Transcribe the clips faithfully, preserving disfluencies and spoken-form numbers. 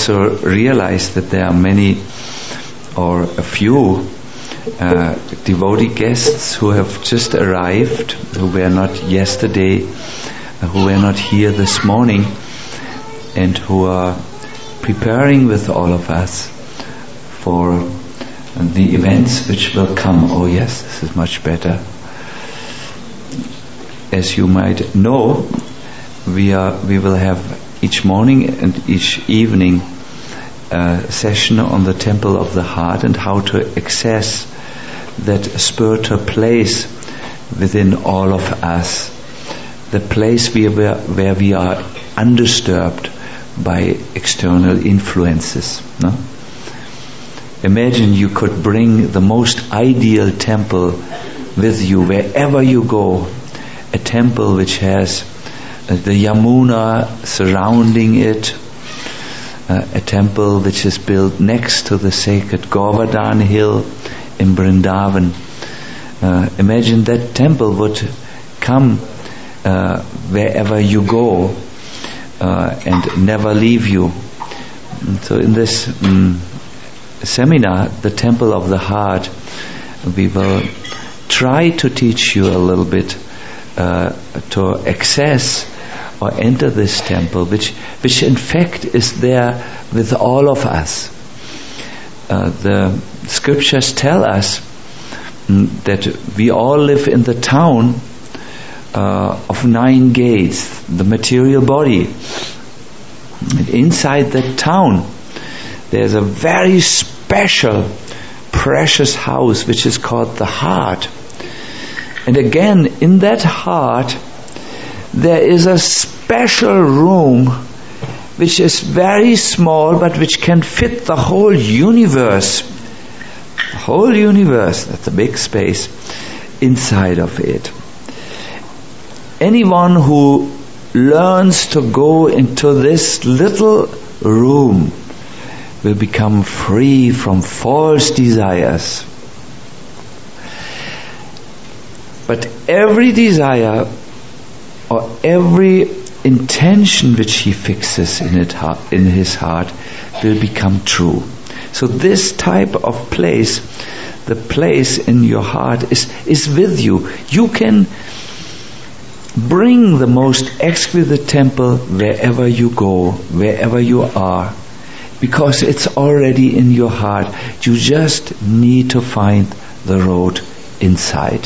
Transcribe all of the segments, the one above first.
also realize that there are many or a few uh, devotee guests who have just arrived, who were not yesterday, uh, who were not here this morning, and who are preparing with all of us for the events which will come. Oh yes, this is much better. As you might know, we are we will have each morning and each evening a session on the temple of the heart and how to access that spiritual place within all of us, the place where, where we are undisturbed by external influences. No? Imagine you could bring the most ideal temple with you wherever you go, a temple which has the Yamuna surrounding it, uh, a temple which is built next to the sacred Govardhan hill in Vrindavan. Uh, imagine that temple would come uh, wherever you go uh, and never leave you. And so in this um, seminar, the Temple of the Heart, we will try to teach you a little bit uh, to access or enter this temple, which which in fact is there with all of us. Uh, the scriptures tell us mm, that we all live in the town uh, of nine gates, the material body. And inside that town, there's a very special, precious house which is called the heart. And again, in that heart, there is a special room which is very small but which can fit the whole universe. The whole universe, that's a big space inside of it. Anyone who learns to go into this little room will become free from false desires. But every desire or every intention which he fixes in it, in his heart, will become true. So this type of place, the place in your heart is, is with you. You can bring the most exquisite temple wherever you go, wherever you are, because it's already in your heart. You just need to find the road inside.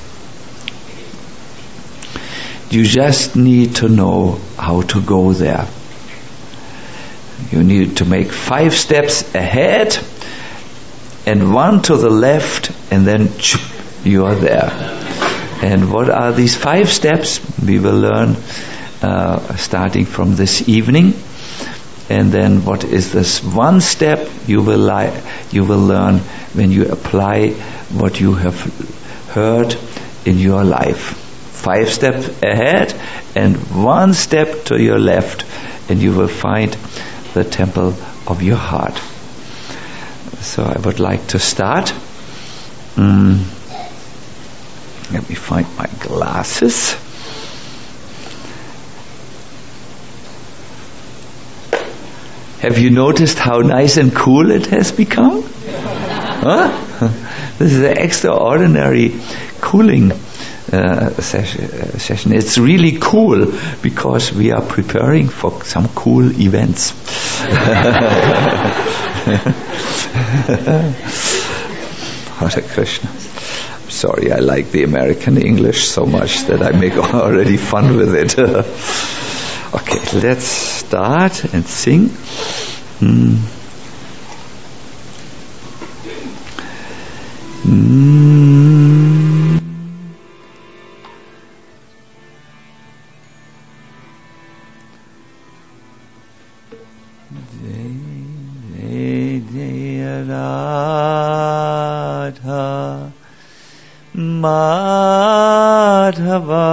You just need to know how to go there. You need to make five steps ahead and one to the left, and then you are there. And what are these five steps? We will learn uh, starting from this evening. And then what is this one step you will li- you will learn when you apply what you have heard in your life. Five steps ahead and one step to your left, and you will find the temple of your heart. So I would like to start. Mm. Let me find my glasses. Have you noticed how nice and cool it has become? Huh? This is an extraordinary cooling Uh, session, uh, session. It's really cool because we are preparing for some cool events. Hare Krishna. I'm sorry, I like the American English so much that I make already fun with it. Okay, let's start and sing. Mm. Mm. Madhava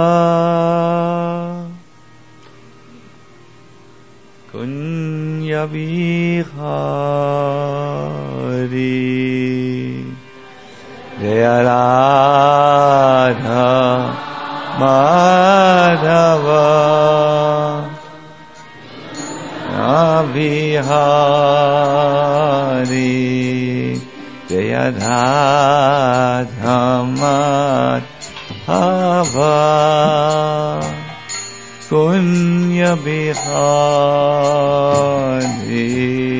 Kunya Vihari Jaya Radha Madhava Vihari Jaya Radha Madhava Kunya Vihari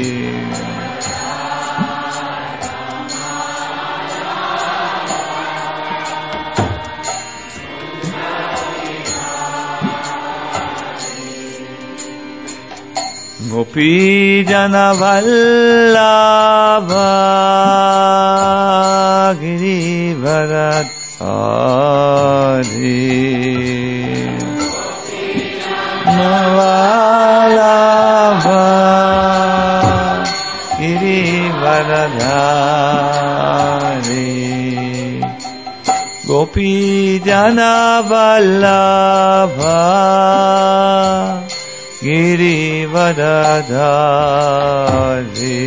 Gopi Jana Vallabha Girivardhari Vallabha Girivardhari Gopi Jana Vallabha Girivardhari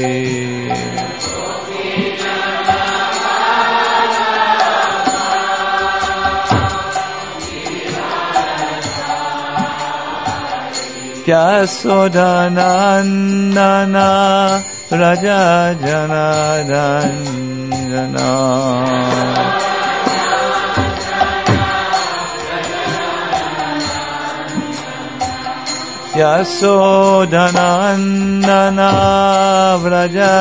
Yasodanandana Raja Janarandana Yasodanandana Vraja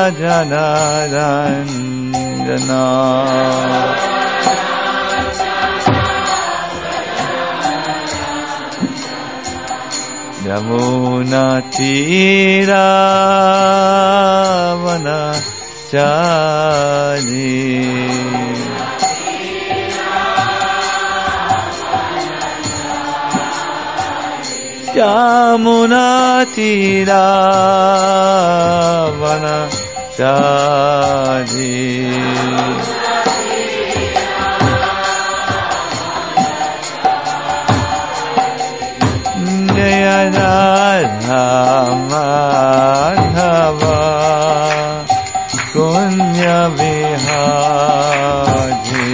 Janarandana Yamuna Tira Vanachari Yamuna Tira Vanachari Jaya Radha Madhava Kunya Vihari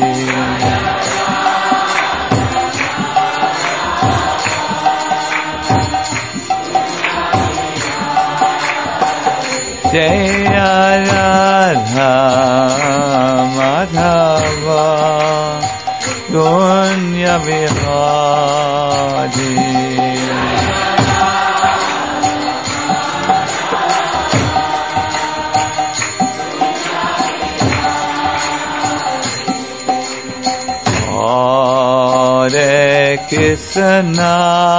Jaya Radha Madhava Kunya Vihari Hare Krishna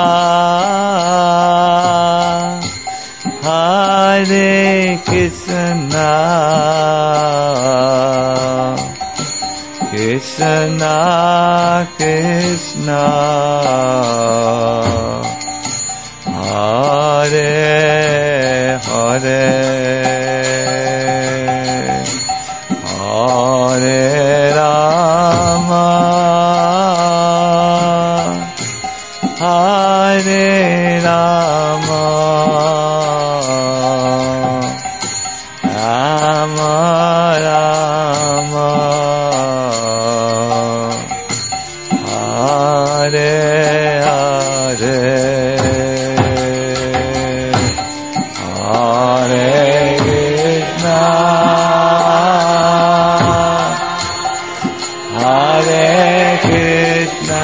Hare Krishna Krishna Krishna Hare Hare Hare Rama Hare Rama Rama Rama Hare Hare Hare Krishna Hare Krishna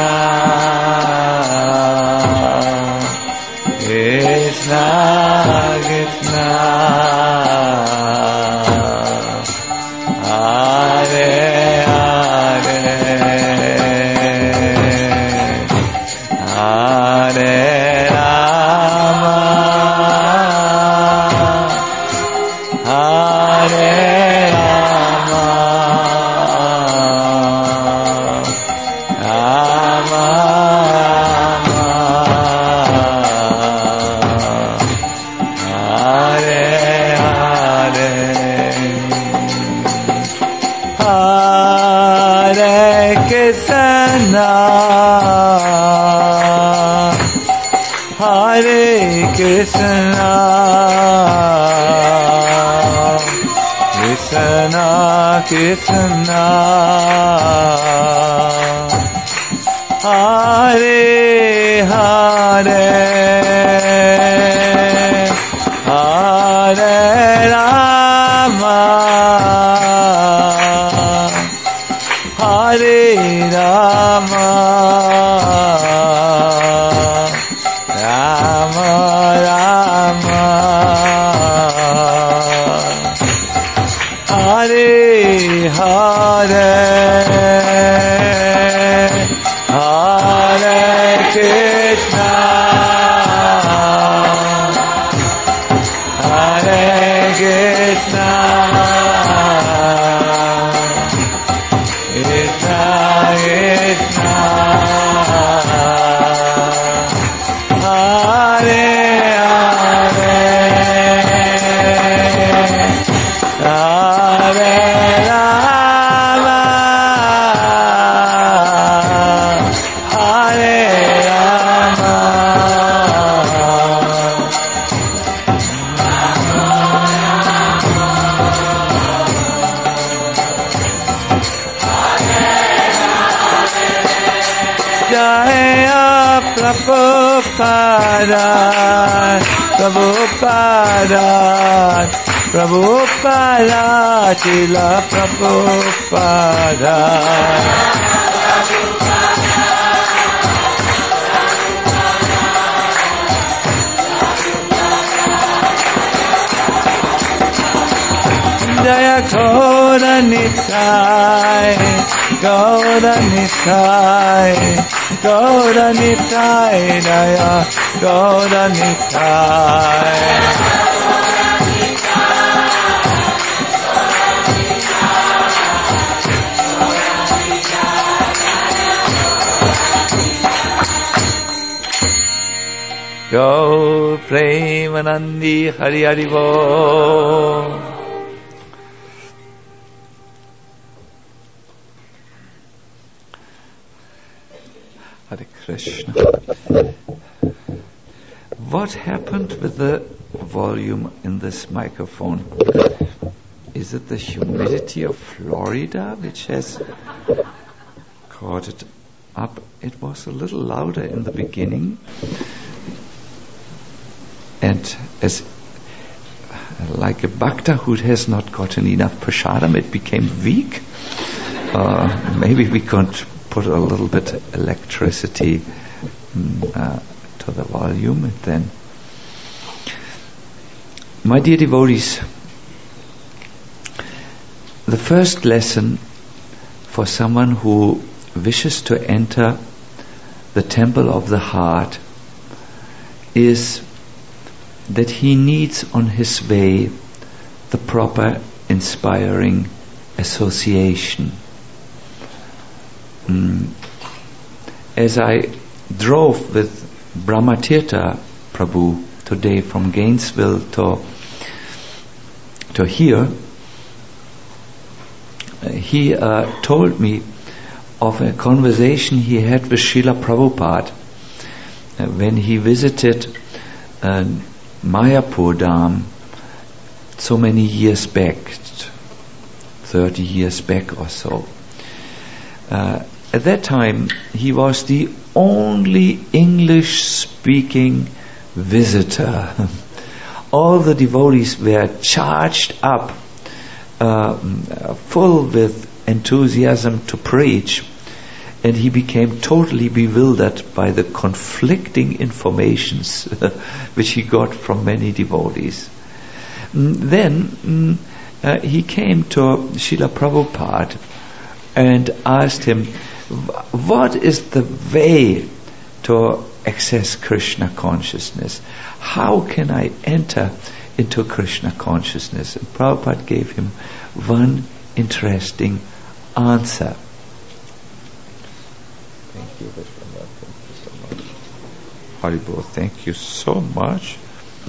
Krishna Krishna Hare Hare Hare Rama Hare Rama Rama Hare Hare Hare Krishna Hare Krishna Krishna Krishna Hare Hare Hare Rama, Hare Rama, Rama Rama, Hare Hare, Hare Krishna, Hare Krishna, Krishna Krishna, Hare Hare, Hare Rama, Hare Rama, Jaya Prabhupada, Prabhupada, Prabhupada, Srila Prabhupada. Jaya Gaura Nitai, Gaura Nitai, Gaura Nitai, Jaya Gaura Nitai. Gaur Premanandi Hari Hari Bo. Hare Krishna. What happened with the volume in this microphone? Is it the humidity of Florida which has caught it up? It was a little louder in the beginning, and as like a bhakta who has not gotten enough prasadam, it became weak. Uh, maybe we could put a little bit electricity uh, to the volume, and then, my dear devotees, the first lesson for someone who wishes to enter the temple of the heart is that he needs on his way the proper inspiring association. Mm. As I drove with Brahmatirtha Prabhu today from Gainesville to to here, uh, he uh, told me of a conversation he had with Srila Prabhupada uh, when he visited uh, Mayapur Dham so many years back, thirty years back or so. Uh, at that time, he was the only English-speaking visitor. All the devotees were charged up, uh, full with enthusiasm to preach, and he became totally bewildered by the conflicting informations which he got from many devotees. Then mm, uh, he came to Srila Prabhupada and asked him, what is the way to access Krishna consciousness? How can I enter into Krishna consciousness? And Prabhupada gave him one interesting answer. Thank you, Vishwanath. Thank you so much. Haribol, thank you so much.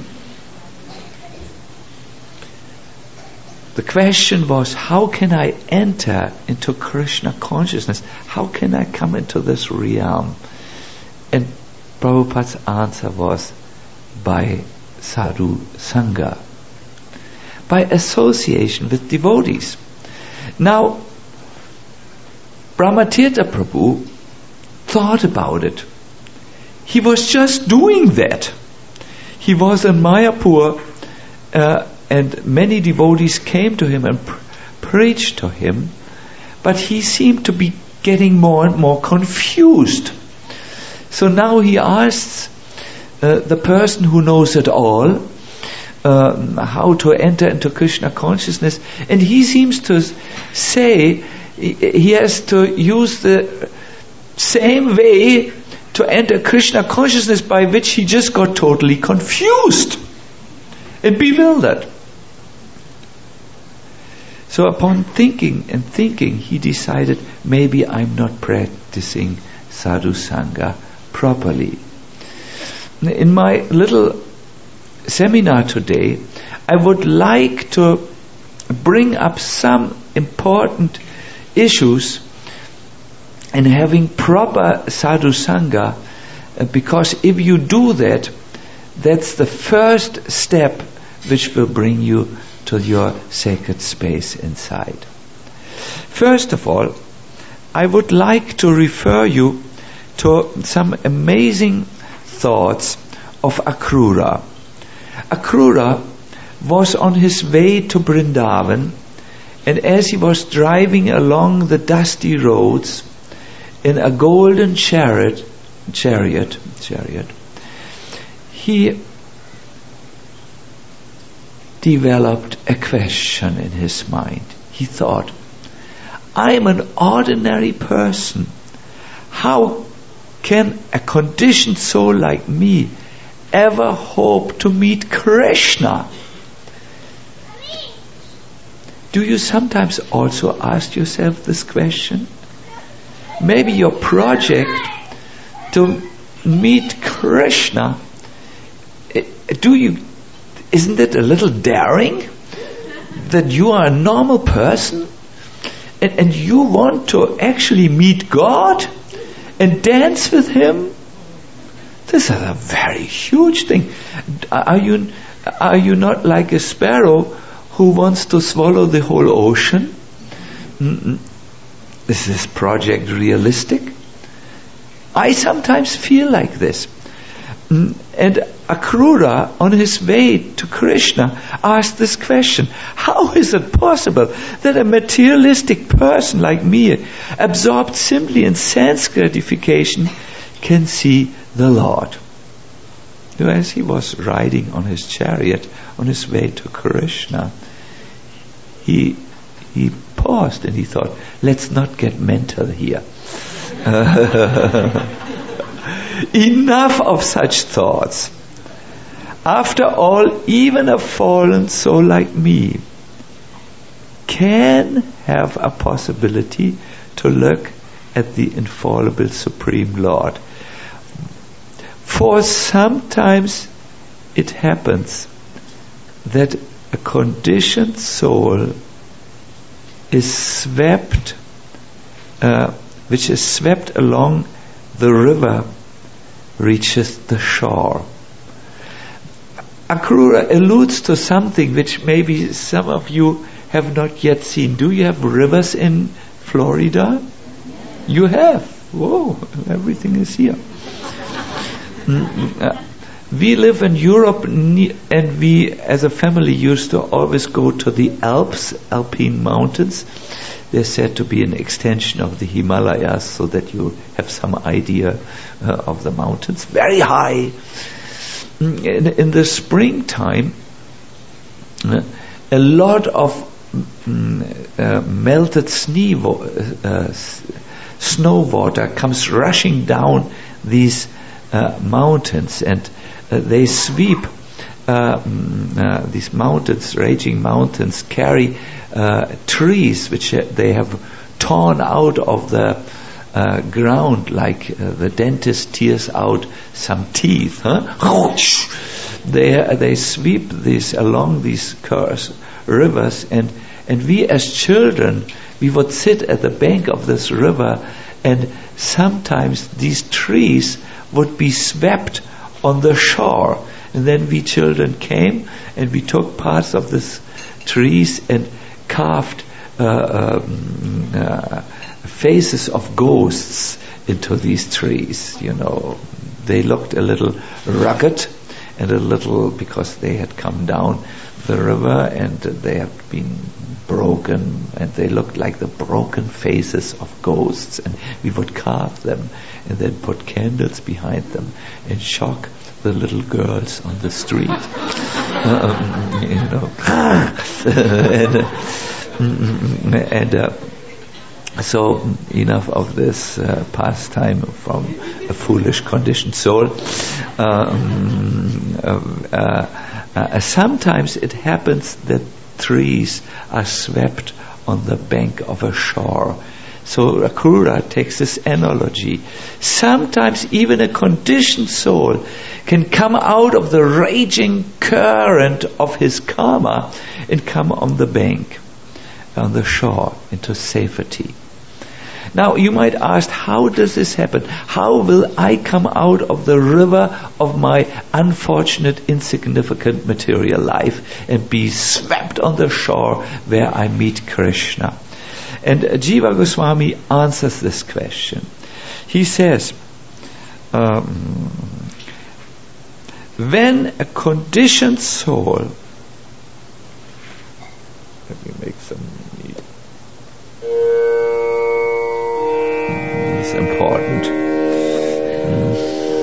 The question was, how can I enter into Krishna consciousness? How can I come into this realm? And Prabhupada's answer was, by sadhu sangha, by association with devotees. Now, Brahmatirtha Prabhu thought about it. He was just doing that. He was in Mayapur uh, and many devotees came to him and pr- preached to him, but he seemed to be getting more and more confused. So now he asks uh, the person who knows it all uh, how to enter into Krishna consciousness, and he seems to say he has to use the same way to enter Krishna consciousness by which he just got totally confused and bewildered. So upon thinking and thinking, he decided, maybe I'm not practicing sadhu sangha properly. In my little seminar today, I would like to bring up some important issues in having proper sadhu sangha, uh, because if you do that, that's the first step which will bring you to your sacred space inside. First of all, I would like to refer you to some amazing thoughts of Akrura. Akrura was on his way to Vrindavan, and as he was driving along the dusty roads in a golden chariot, chariot, chariot, he developed a question in his mind. He thought, I am an ordinary person. How can a conditioned soul like me ever hope to meet Krishna? Do you sometimes also ask yourself this question? Maybe your project to meet Krishna, do you, isn't it a little daring that you are a normal person and, and you want to actually meet God and dance with Him? This is a very huge thing. Are you, are you not like a sparrow who wants to swallow the whole ocean? Mm-mm. Is this project realistic? I sometimes feel like this. And Akrura, on his way to Krishna, asked this question: how is it possible that a materialistic person like me, absorbed simply in sense gratification, can see the Lord? As he was riding on his chariot on his way to Krishna, he he paused and he thought, let's not get mental here. Enough of such thoughts. After all, even a fallen soul like me can have a possibility to look at the infallible Supreme Lord. For sometimes it happens that a conditioned soul is swept, uh, which is swept along the river, reaches the shore. Akrura alludes to something which maybe some of you have not yet seen. Do you have rivers in Florida? You have. Whoa, everything is here. Mm, uh, we live in Europe, and we as a family used to always go to the Alps, Alpine mountains. They're said to be an extension of the Himalayas, so that you have some idea uh, of the mountains. Very high. In, in the springtime, uh, a lot of mm, uh, melted snow, uh, snow water comes rushing down these uh, mountains, and uh, they sweep uh, mm, uh, these mountains, raging mountains, carry uh, trees which uh, they have torn out of the uh, ground, like uh, the dentist tears out some teeth. Huh? They they sweep these along these curves, rivers, and and we as children, we would sit at the bank of this river, and sometimes these trees would be swept on the shore, and then we children came and we took parts of these trees and carved uh, um, uh, faces of ghosts into these trees. You know, they looked a little rugged and a little, because they had come down the river, and they have been broken, and they looked like the broken faces of ghosts, and we would carve them and then put candles behind them and shock the little girls on the street. um, you know. and uh, and uh, so enough of this uh, pastime from a foolish conditioned soul. Um, uh, uh, uh, sometimes it happens that trees are swept on the bank of a shore. So Akrura takes this analogy. Sometimes even a conditioned soul can come out of the raging current of his karma and come on the bank, on the shore, into safety. Now you might ask, how does this happen? How will I come out of the river of my unfortunate, insignificant material life and be swept on the shore where I meet Krishna? And Jiva Goswami answers this question. He says, um, when a conditioned soul, let me make some neat. It's important. Mm.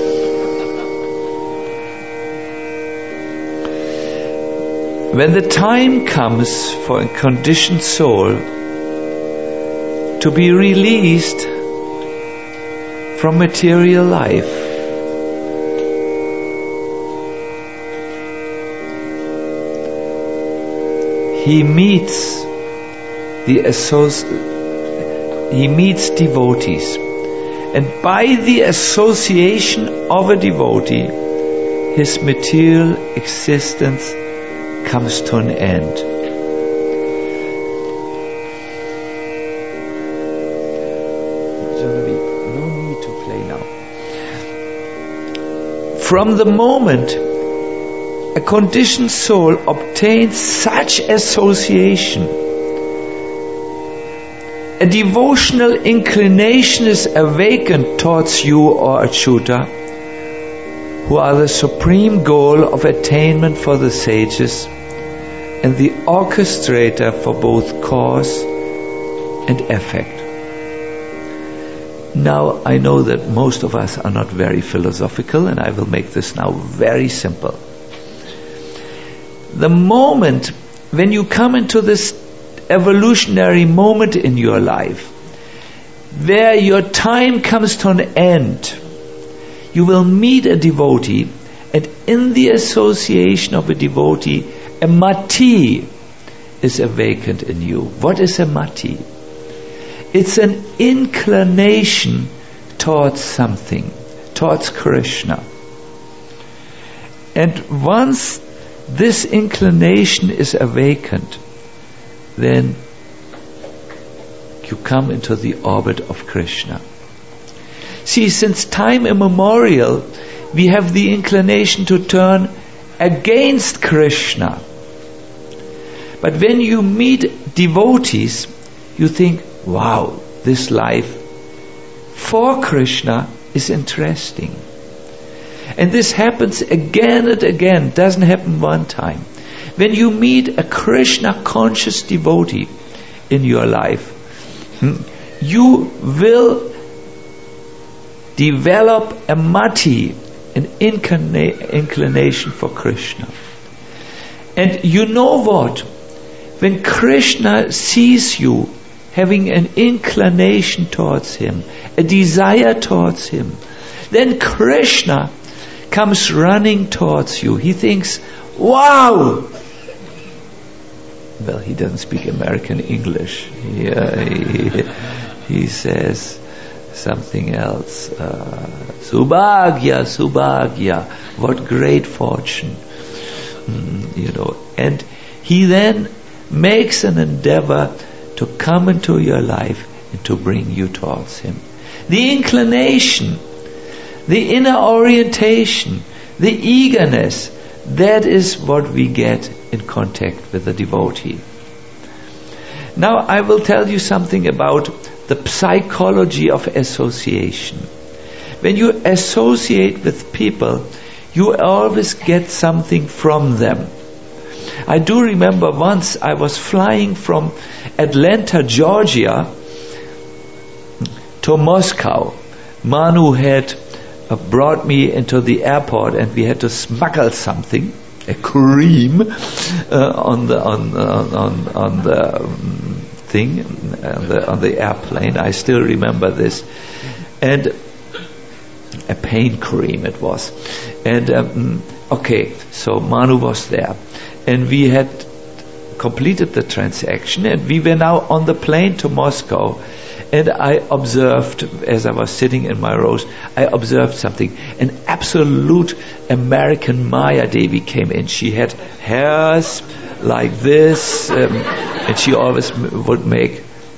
When the time comes for a conditioned soul to be released from material life, he meets the associ- he meets devotees, and by the association of a devotee, his material existence comes to an end. From the moment a conditioned soul obtains such association, a devotional inclination is awakened towards you, or Achyuta, who are the supreme goal of attainment for the sages and the orchestrator for both cause and effect. Now, I know that most of us are not very philosophical, and I will make this now very simple. The moment when you come into this evolutionary moment in your life, where your time comes to an end, you will meet a devotee, and in the association of a devotee, a mati is awakened in you. What is a mati? It's an inclination towards something, towards Krishna. And once this inclination is awakened, then you come into the orbit of Krishna. See, since time immemorial, we have the inclination to turn against Krishna. But when you meet devotees, you think, wow, this life for Krishna is interesting. And this happens again and again, doesn't happen one time. When you meet a Krishna conscious devotee in your life, you will develop a mati, an inclina- inclination for Krishna. And you know what? When Krishna sees you having an inclination towards him, a desire towards him, then Krishna comes running towards you. He thinks, wow! Well, he doesn't speak American English. He, uh, he, he says something else. Uh, Subhagya, Subhagya, what great fortune. Mm, you know, and he then makes an endeavor to come into your life and to bring you towards him. The inclination, the inner orientation, the eagerness, that is what we get in contact with the devotee. Now I will tell you something about the psychology of association. When you associate with people, you always get something from them. I do remember once I was flying from Atlanta, Georgia to Moscow. Manu had uh, brought me into the airport, and we had to smuggle something, a cream, uh, on the on on on, on the um, thing on the, on the airplane. I still remember this, and a pain cream it was. And um, okay, so Manu was there, and we had completed the transaction, and we were now on the plane to Moscow. And I observed, as I was sitting in my rows, I observed something. An absolute American Maya Devi came in. She had hairs like this, um, and she always m- would make.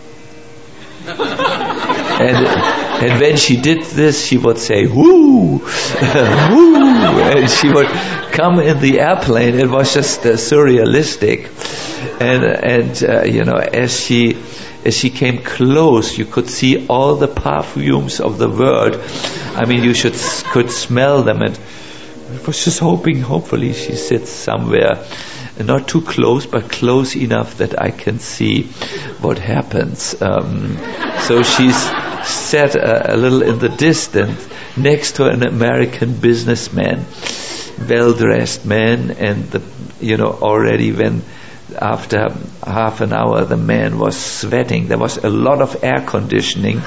And, and when she did this, she would say, whoo, whoo, and she would come in the airplane. It was just uh, surrealistic. And, and uh, you know, as she... As she came close, you could see all the perfumes of the world. I mean, you should could smell them. And I was just hoping, hopefully, she sits somewhere, not too close, but close enough that I can see what happens. Um, so she's sat a, a little in the distance, next to an American businessman, well-dressed man, and the, you know, already when. After half an hour, the man was sweating. There was a lot of air conditioning.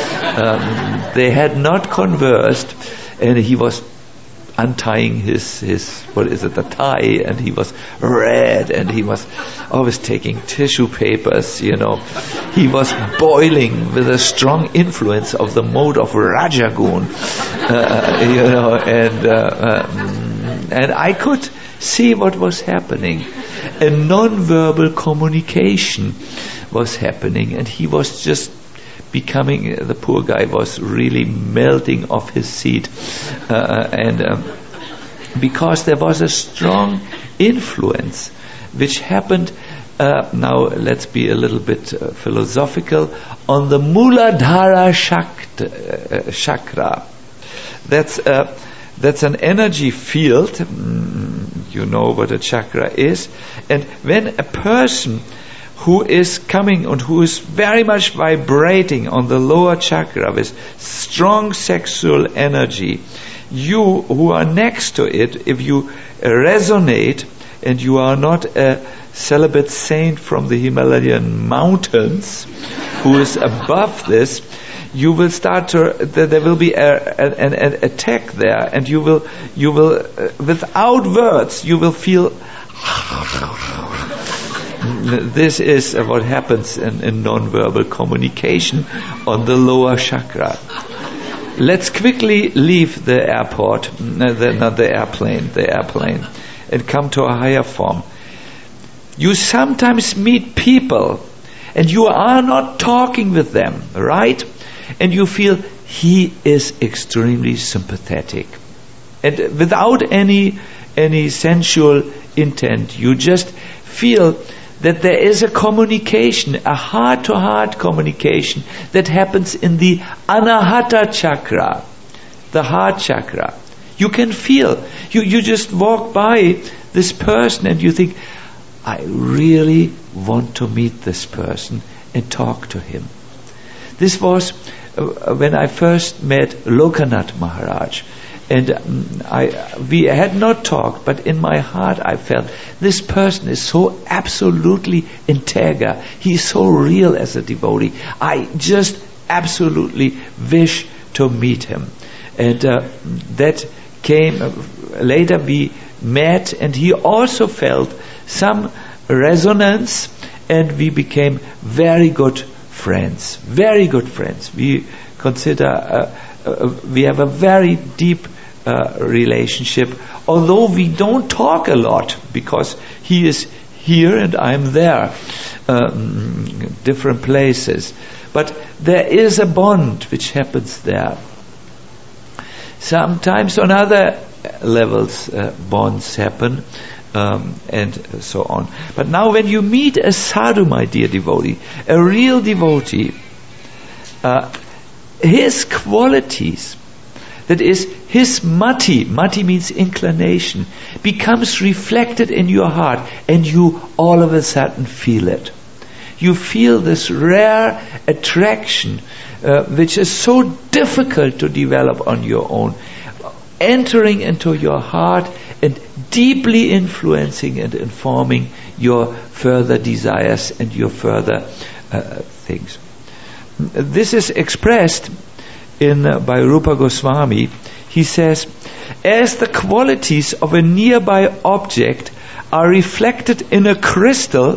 Um, they had not conversed, and he was untying his, his, what is it, the tie, and he was red, and he was always taking tissue papers, you know. He was boiling with a strong influence of the mode of Rajagun, uh, you know, and, uh, um, and I could see what was happening. A non-verbal communication was happening, and he was just becoming, the poor guy was really melting off his seat, uh, and um, because there was a strong influence which happened, uh, now let's be a little bit uh, philosophical, on the Muladhara Shakt, uh, chakra. That's uh, that's an energy field. Mm, you know what a chakra is. And when a person who is coming and who is very much vibrating on the lower chakra with strong sexual energy, you who are next to it, if you resonate and you are not a celibate saint from the Himalayan mountains who is above this, you will start to, there will be a, an, an attack there, and you will, you will, uh, without words, you will feel. This is what happens in, in non-verbal communication on the lower chakra. Let's quickly leave the airport, uh, the, not the airplane, the airplane, and come to a higher form. You sometimes meet people, and you are not talking with them, right? And you feel he is extremely sympathetic, and without any any sensual intent, you just feel that there is a communication, a heart-to-heart communication that happens in the Anahata chakra, the heart chakra. You can feel. You you just walk by this person and you think, I really want to meet this person and talk to him. This was uh, when I first met Lokanath Maharaj, and um, I we had not talked, but in my heart I felt this person is so absolutely integer. He is so real as a devotee. I just absolutely wish to meet him, and uh, that came uh, later. We met, and he also felt some resonance, and we became very good friends, very good friends. We consider, uh, uh, we have a very deep uh, relationship, although we don't talk a lot, because he is here and I'm there, um, different places. But there is a bond which happens there. Sometimes on other levels, uh, bonds happen. Um, and so on. But now when you meet a sadhu, my dear devotee, a real devotee, uh, his qualities, that is, his mati, mati means inclination, becomes reflected in your heart, and you all of a sudden feel it. You feel this rare attraction, uh, which is so difficult to develop on your own, entering into your heart and deeply influencing and informing your further desires and your further uh, things. This is expressed in uh, by Rupa Goswami. He says, as the qualities of a nearby object are reflected in a crystal,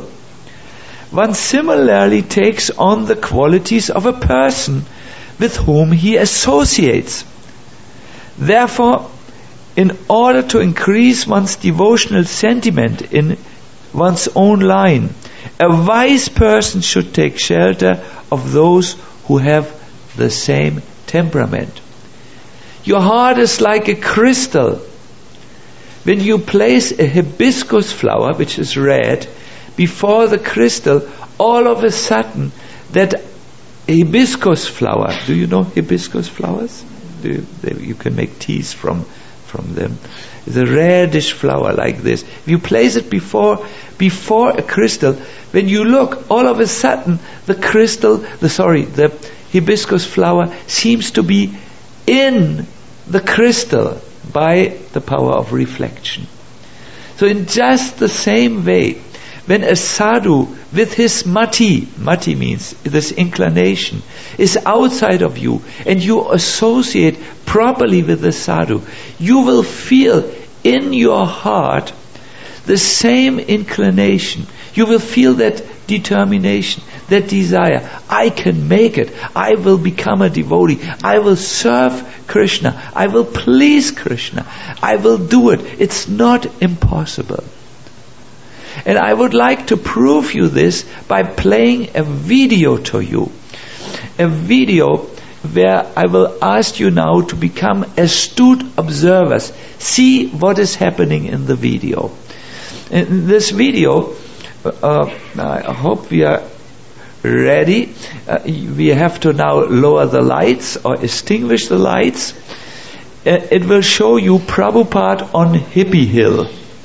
one similarly takes on the qualities of a person with whom he associates. Therefore, in order to increase one's devotional sentiment in one's own line, a wise person should take shelter of those who have the same temperament. Your heart is like a crystal. When you place a hibiscus flower, which is red, before the crystal, all of a sudden that hibiscus flower, do you know hibiscus flowers? Do you, they, you can make teas from from them. It's a reddish flower like this. If you place it before before a crystal, when you look, all of a sudden the crystal, the sorry, the hibiscus flower seems to be in the crystal by the power of reflection. So in just the same way, when a sadhu with his mati, mati means this inclination, is outside of you and you associate properly with the sadhu, you will feel in your heart the same inclination. You will feel that determination, that desire. I can make it. I will become a devotee. I will serve Krishna. I will please Krishna. I will do it. It's not impossible. And I would like to prove you this by playing a video to you. A video where I will ask you now to become astute observers. See what is happening in the video. In this video, uh, I hope we are ready. Uh, we have to now lower the lights or extinguish the lights. Uh, it will show you Prabhupada on Hippie Hill.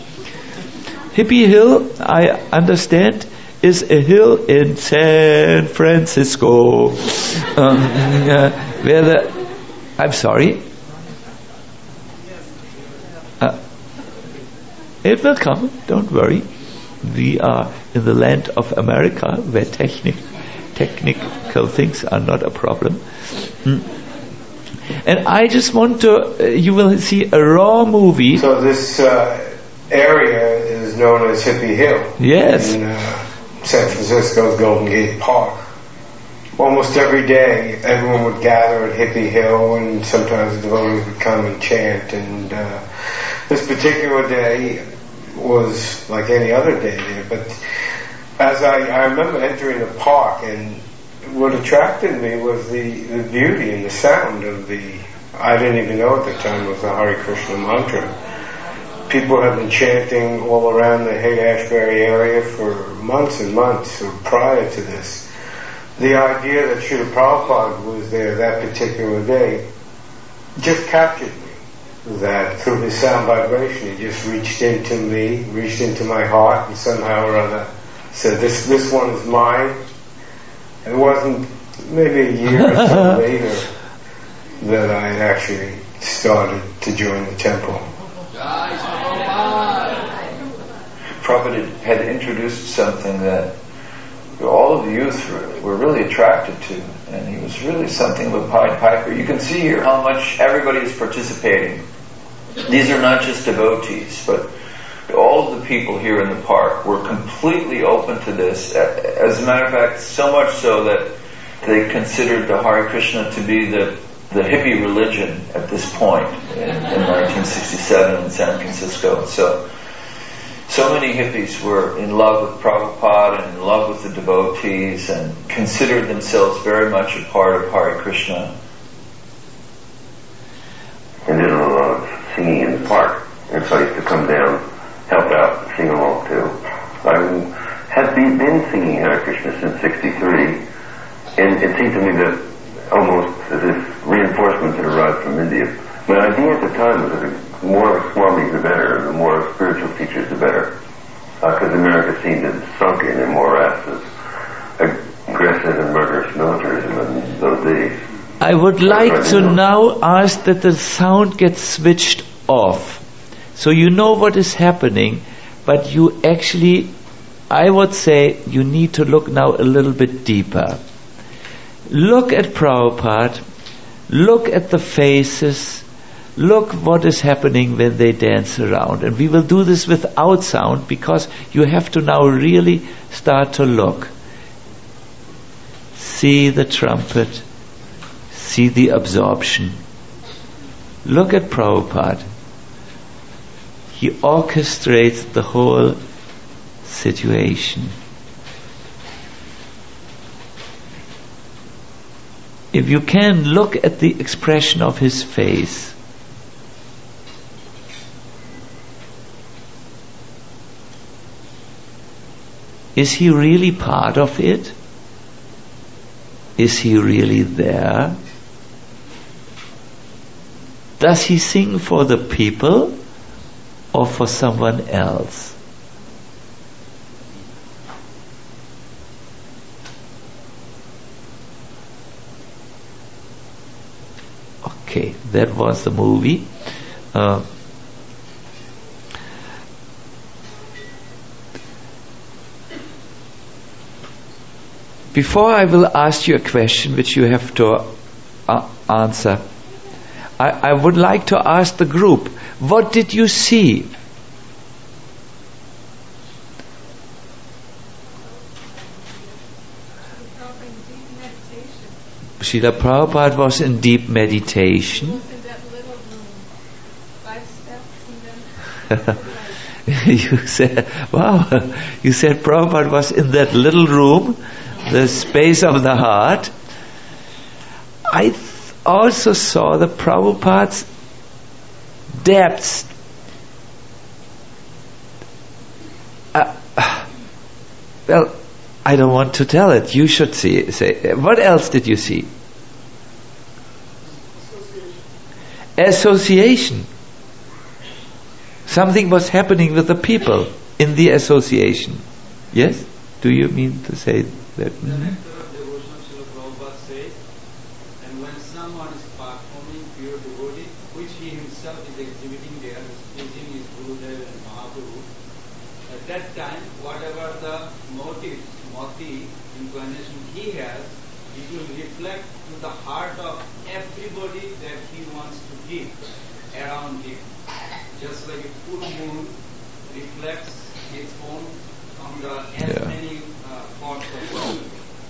Hippie Hill, I understand, is a hill in San Francisco, um, uh, where the, I'm sorry, uh, it will come, don't worry. We are in the land of America, where technic, technical things are not a problem. Mm. And I just want to, uh, you will see a raw movie. So this uh, area is known as Hippie Hill. Yes. In uh, San Francisco's Golden Gate Park. Almost every day, everyone would gather at Hippie Hill, and sometimes the devotees would come and chant. And uh, this particular day was like any other day there. But as I, I remember entering the park, and what attracted me was the, the beauty and the sound of the, I didn't even know at the time it was the Hare Krishna mantra. People have been chanting all around the Haight-Ashbury area for months and months prior to this. The idea that Srila Prabhupada was there that particular day just captured me. That through his sound vibration, he just reached into me, reached into my heart, and somehow or other said, this, this one is mine. It wasn't maybe a year or so later that I actually started to join the temple. Prabhupada had introduced something that all of the youth were really attracted to, and he was really something of a Pied Piper. You can see here how much everybody is participating. These are not just devotees, but all of the people here in the park were completely open to this. As a matter of fact, so much so that they considered the Hare Krishna to be the the hippie religion at this point in, in nineteen sixty-seven in San Francisco. So, so many hippies were in love with Prabhupada and in love with the devotees and considered themselves very much a part of Hare Krishna. And did a lot of singing in the park, and so I used to come down, help out, and sing along too. I have been, been singing Hare Krishna since sixty-three, and it seemed to me that almost as if reinforcements had arrived from India My idea at the time was that the more Swamis the better, the more spiritual teachers the better. Because uh, America seemed to have sunk in a morass of aggressive and murderous militarism in those days. I would like to now ask that the sound gets switched off. So you know what is happening, but you actually, I would say, you need to look now a little bit deeper. Look at Prabhupada, look at the faces, look what is happening when they dance around. And we will do this without sound because you have to now really start to look. See the trumpet, see the absorption. Look at Prabhupada. He orchestrates the whole situation. If you can look at the expression of his face, is he really part of it? Is he really there? Does he sing for the people or for someone else? Okay, that was the movie. Uh, before I will ask you a question which you have to uh, answer, I, I would like to ask the group, what did you see? Srila Prabhupada was in deep meditation. He was in that little room, five steps and then you said, wow, you said Prabhupada was in that little room, the space of the heart. I th- also saw the Prabhupada's depths. Uh, well, I don't want to tell it. You should see it. Say, what else did you see? Association. Association. Something was happening with the people in the association. Yes? Do you mean to say that? The nectar of devotion, Srila Prabhupada says, and when someone is performing pure devotee, which he himself is exhibiting there, pleasing his Gurudev and Mahaprabhu, at that time, whatever the motive, moti, inclination he has, it will reflect to the heart of everybody that he wants to give around him. Just like a full moon reflects its own on the as yeah. many uh, parts of the moon.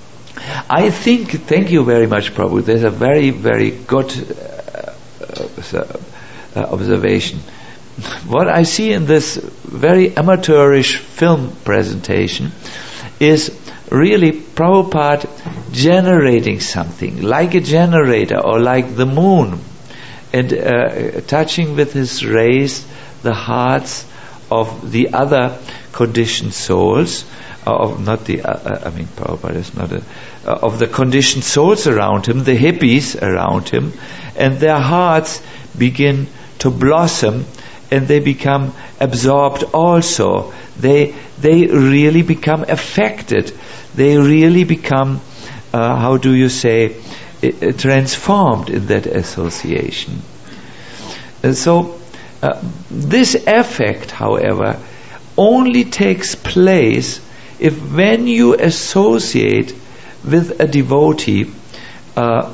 I think, thank you very much, Prabhu. There's a very, very good uh, uh, uh, observation. What I see in this very amateurish film presentation is really Prabhupada generating something, like a generator or like the moon, and uh, touching with his rays the hearts of the other conditioned souls, uh, of not the, uh, I mean Prabhupada is not a, uh, of the conditioned souls around him, the hippies around him, and their hearts begin to blossom and they become absorbed also. They they really become affected. They really become, uh, how do you say, uh, transformed in that association. And so, uh, this effect, however, only takes place if when you associate with a devotee, uh,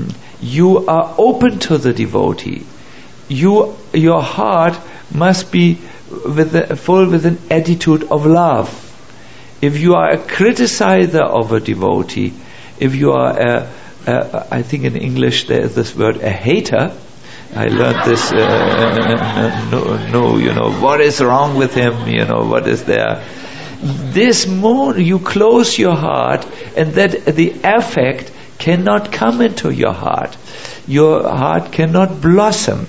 you are open to the devotee. You, your heart must be with a, full with an attitude of love. If you are a criticizer of a devotee, if you are a, a I think in English there is this word, a hater. I learned this, uh, no, no, you know, what is wrong with him, you know, what is there. This more, you close your heart and that the affect cannot come into your heart. Your heart cannot blossom.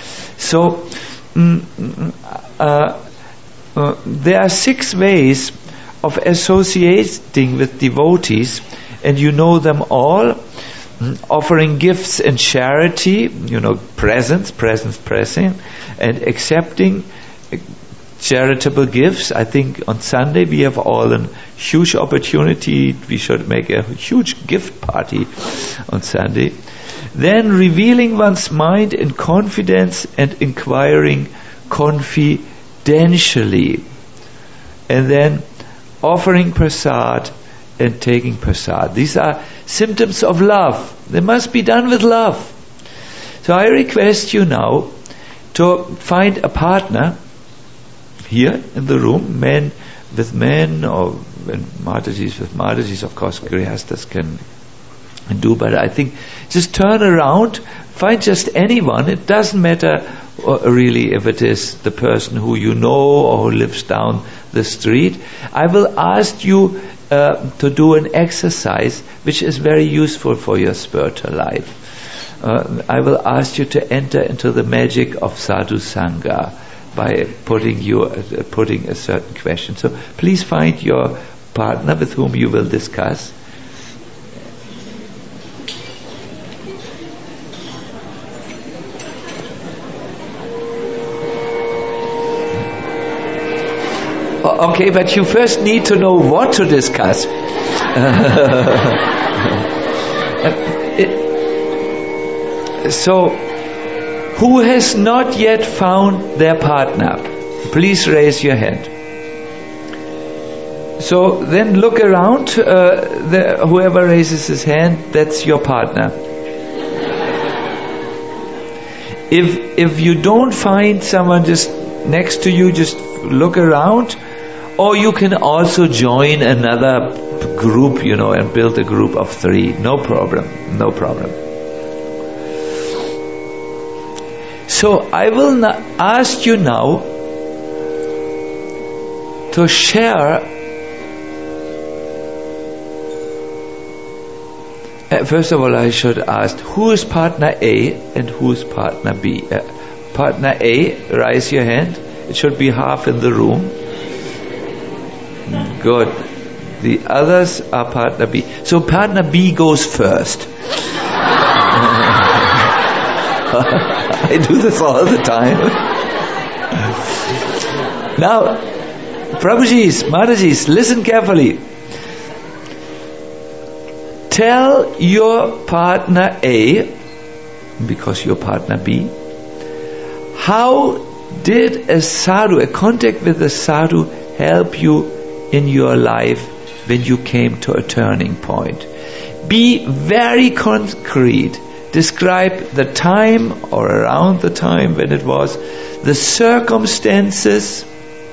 So, mm, uh, uh, there are six ways of associating with devotees, and you know them all. offering gifts and charity, you know, presents, presents, pressing, and accepting charitable gifts. I think on Sunday we have all a huge opportunity. We should make a huge gift party on Sunday. Then revealing one's mind in confidence and inquiring confidentially. And then offering prasad and taking prasad. These are symptoms of love. They must be done with love. So I request you now to find a partner here in the room, men with men, or Matajis with Matajis. Of course, Grihastas can do, but I think just turn around, find just anyone. It doesn't matter uh, really if it is the person who you know or who lives down the street. I will ask you uh, to do an exercise which is very useful for your spiritual life. Uh, I will ask you to enter into the magic of sadhu sangha by putting you uh, putting a certain question. So please find your partner with whom you will discuss. Okay, but you first need to know what to discuss. So, who has not yet found their partner? Please raise your hand. So then look around. Uh, the, whoever raises his hand, that's your partner. If if you don't find someone just next to you, just look around. Or you can also join another group, you know, and build a group of three. No problem. No problem. So I will na- ask you now to share. Uh, first of all, I should ask, who is partner A and who is partner B? Uh, partner A, raise your hand. It should be half in the room. Good. The others are partner B. So partner B goes first. I do this all the time. Now, Prabhujis, Matajis, listen carefully. Tell your partner A, because your partner B, how did a sadhu, a contact with a sadhu, help you in your life when you came to a turning point? Be very concrete. Describe the time or around the time when it was, the circumstances.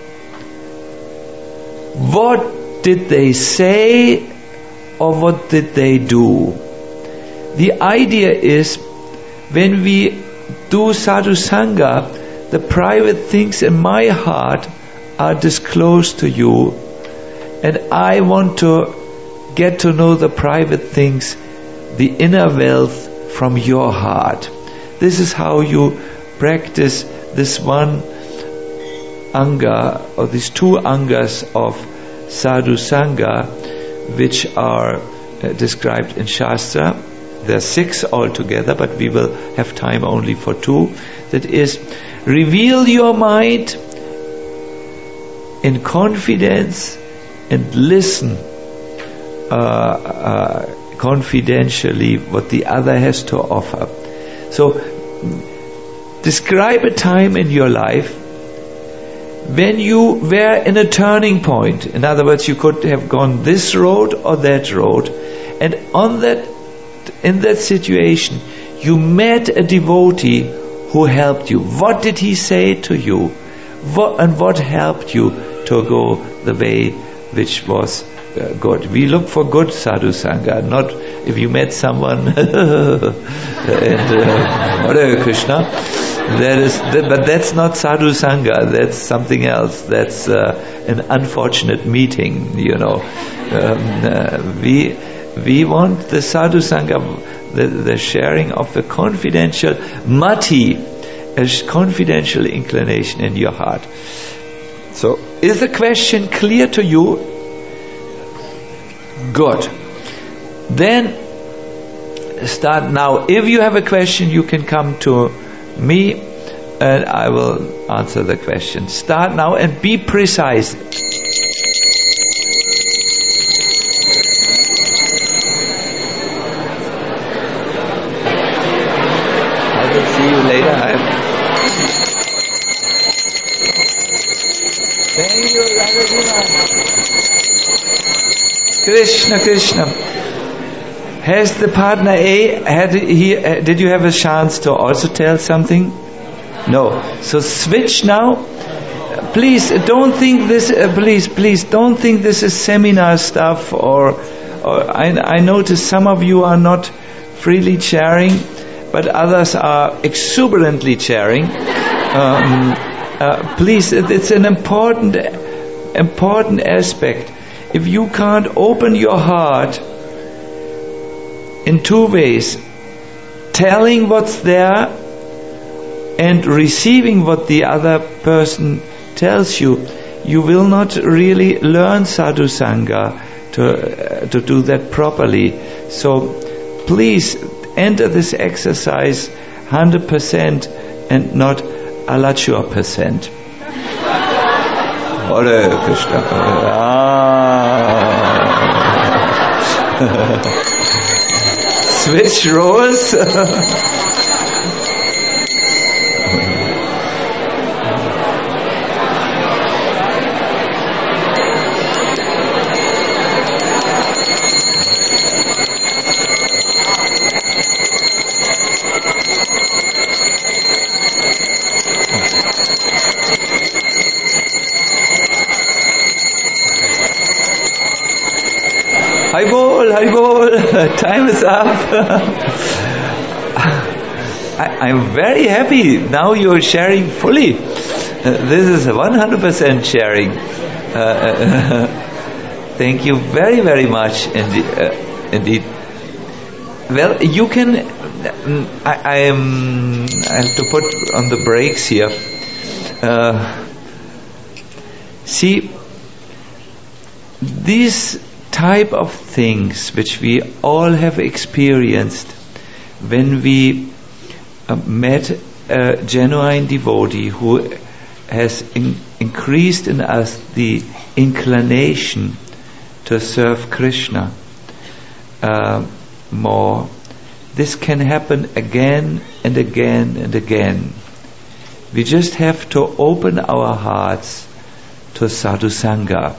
What did they say or what did they do? The idea is, when we do sadhu sangha, the private things in my heart are disclosed to you, and I want to get to know the private things, the inner wealth from your heart. This is how you practice this one anga, or these two angas of sadhu sangha, which are uh, described in Shastra. There are six altogether, but we will have time only for two. That is, reveal your mind in confidence and listen uh, uh, confidentially what the other has to offer. So, describe a time in your life when you were in a turning point. In other words, you could have gone this road or that road, and on that, in that situation, you met a devotee who helped you. What did he say to you? What, and what helped you to go the way which was uh, good? We look for good sadhu sangha, not if you met someone and uh, Hare Krishna. That is, that, but that's not sadhu sangha. That's something else. That's uh, an unfortunate meeting. You know, um, uh, we we want the sadhu sangha, the, the sharing of the confidential mati, a confidential inclination in your heart. So, is the question clear to you? Good. Then, start now. If you have a question, you can come to me and I will answer the question. Start now and be precise. I will see you later. I'm Thank you, Radha. Krishna, Krishna. Has the partner A, had he, did you have a chance to also tell something? No. So switch now. Please don't think this, uh, please, please don't think this is seminar stuff or, or I, I notice some of you are not freely sharing, but others are exuberantly sharing. Um, Uh, please, it's an important, important aspect. If you can't open your heart in two ways, telling what's there and receiving what the other person tells you, you will not really learn sadhu sangha to uh, to do that properly. So please enter this exercise one hundred percent and not alature percent. Hare Krishna. Ah. Switch roles. Haribol, Haribol, time is up. I, I'm very happy now you're sharing fully. Uh, this is one hundred percent sharing. Uh, uh, thank you very, very much indeed. Uh, indeed. Well, you can. I, I am. I have to put on the brakes here. Uh, see, these type of things which we all have experienced when we uh, met a genuine devotee who has in, increased in us the inclination to serve Krishna uh, more. This can happen again and again and again. We just have to open our hearts to sadhu sangha.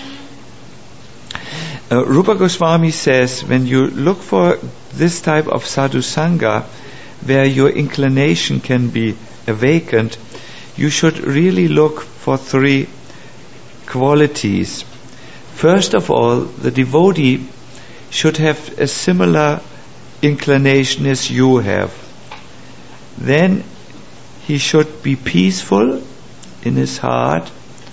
Uh, Rupa Goswami says, when you look for this type of sadhu sangha, where your inclination can be awakened, you should really look for three qualities. First of all, the devotee should have a similar inclination as you have. Then he should be peaceful in his heart,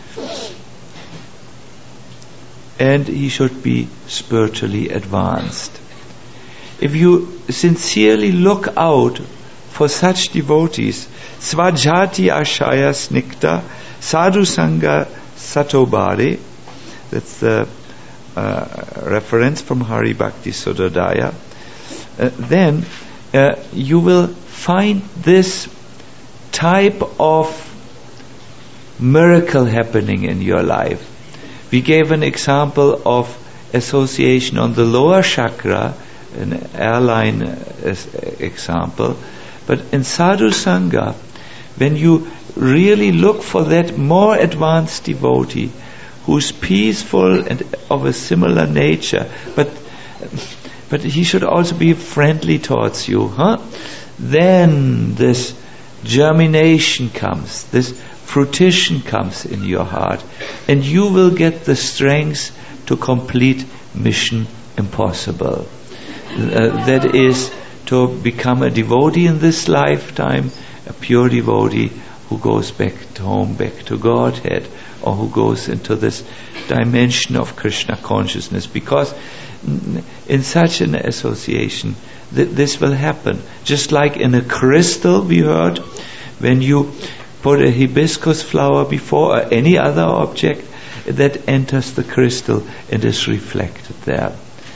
and he should be spiritually advanced. If you sincerely look out for such devotees, svajati ashaya snikta sadhu sangha satobare, that's the uh, reference from Hari Bhakti Sudodaya, uh, then uh, you will find this type of miracle happening in your life. We gave an example of association on the lower chakra, an airline uh, example, but in sadhu sangha, when you really look for that more advanced devotee who's peaceful and of a similar nature, but but he should also be friendly towards you, huh? Then this germination comes, this fruition comes in your heart, and you will get the strength to complete mission impossible. Uh, that is to become a devotee in this lifetime, a pure devotee who goes back to home, back to Godhead, or who goes into this dimension of Krishna consciousness. Because in such an association, th- this will happen. Just like in a crystal, we heard, when you put a hibiscus flower before or any other object, that enters the crystal and is reflected there.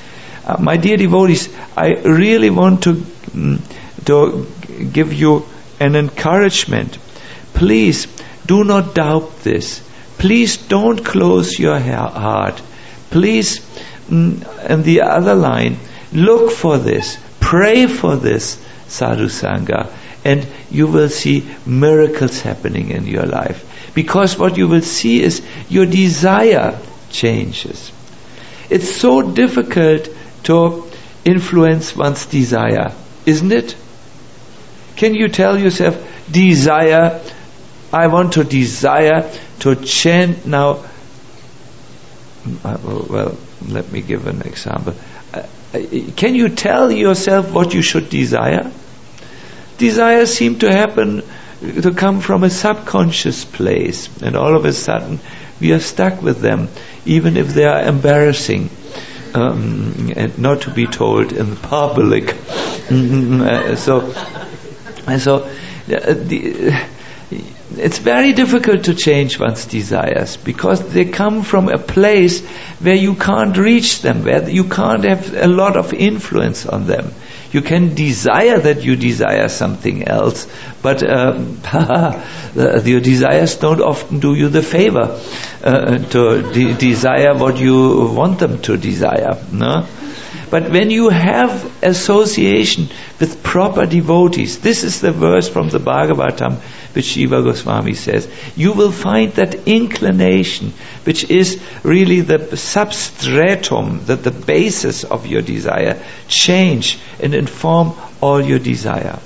uh, my dear devotees, I really want to, mm, to give you an encouragement. Please do not doubt this. Please don't close your ha- heart. Please, mm, and the other line, look for this, pray for this sadhu sangha, and you will see miracles happening in your life. Because what you will see is your desire changes. It's so difficult to influence one's desire, isn't it? Can you tell yourself, desire, I want to desire to chant now. Uh, well, let me give an example. Uh, can you tell yourself what you should desire? Desires seem to happen, to come from a subconscious place, and all of a sudden we are stuck with them, even if they are embarrassing, um, and not to be told in public. uh, so, so uh, the, it's very difficult to change one's desires, because they come from a place where you can't reach them, where you can't have a lot of influence on them. You can desire that you desire something else, but um, your desires don't often do you the favor uh, to de- desire what you want them to desire. No? But when you have association with proper devotees, this is the verse from the Bhagavatam which Jiva Goswami says, you will find that inclination, which is really the substratum, that the basis of your desire, change and inform all your desire.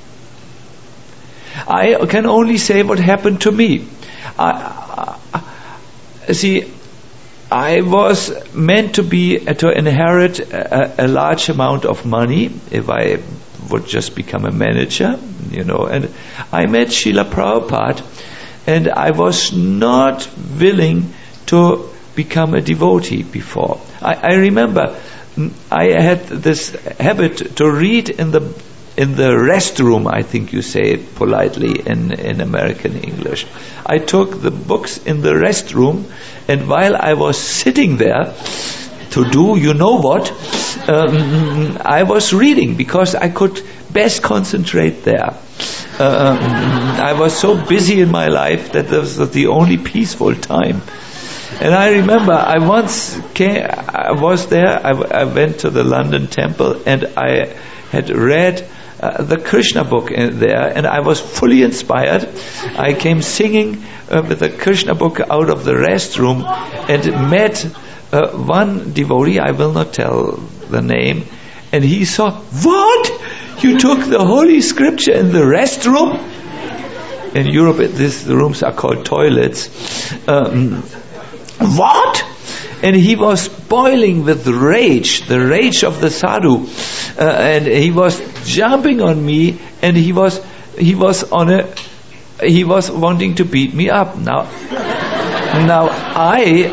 I can only say what happened to me. I, I, see, I was meant to be to inherit a, a large amount of money if I would just become a manager, you know. And I met Srila Prabhupada, and I was not willing to become a devotee before. I, I remember I had this habit to read in the in the restroom, I think you say it politely in, in American English. I took the books in the restroom, and while I was sitting there to do you know what, um, I was reading, because I could best concentrate there. Um, I was so busy in my life that this was the only peaceful time. And I remember I once came, I was there, I, I went to the London Temple, and I had read Uh, the Krishna book in there, and I was fully inspired. I came singing uh, with the Krishna book out of the restroom, and met uh, one devotee, I will not tell the name, and he saw, what? You took the holy scripture in the restroom? In Europe, this, the rooms are called toilets. Um, what? And he was boiling with rage, the rage of the sadhu, uh, and he was jumping on me, and he was he was on a he was wanting to beat me up. Now, now I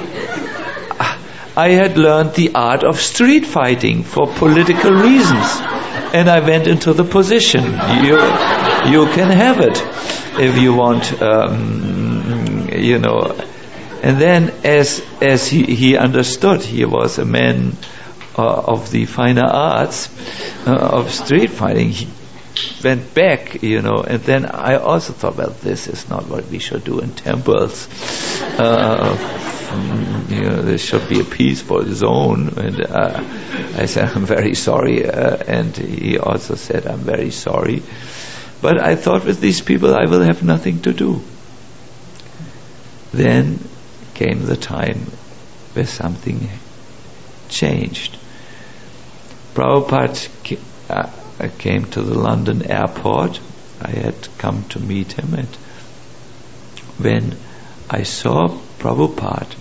I had learned the art of street fighting for political reasons, and I went into the position. You you can have it if you want, um, you know. And then, as as he, he understood, he was a man uh, of the finer arts uh, of street fighting. He went back, you know. And then I also thought, well, this is not what we should do in temples. Uh, you know, there should be a peaceful zone. And uh, I said, I'm very sorry. Uh, and he also said, I'm very sorry. But I thought, with these people, I will have nothing to do. Then came the time where something changed. Prabhupada uh, came to the London airport. I had come to meet him, and when I saw Prabhupada,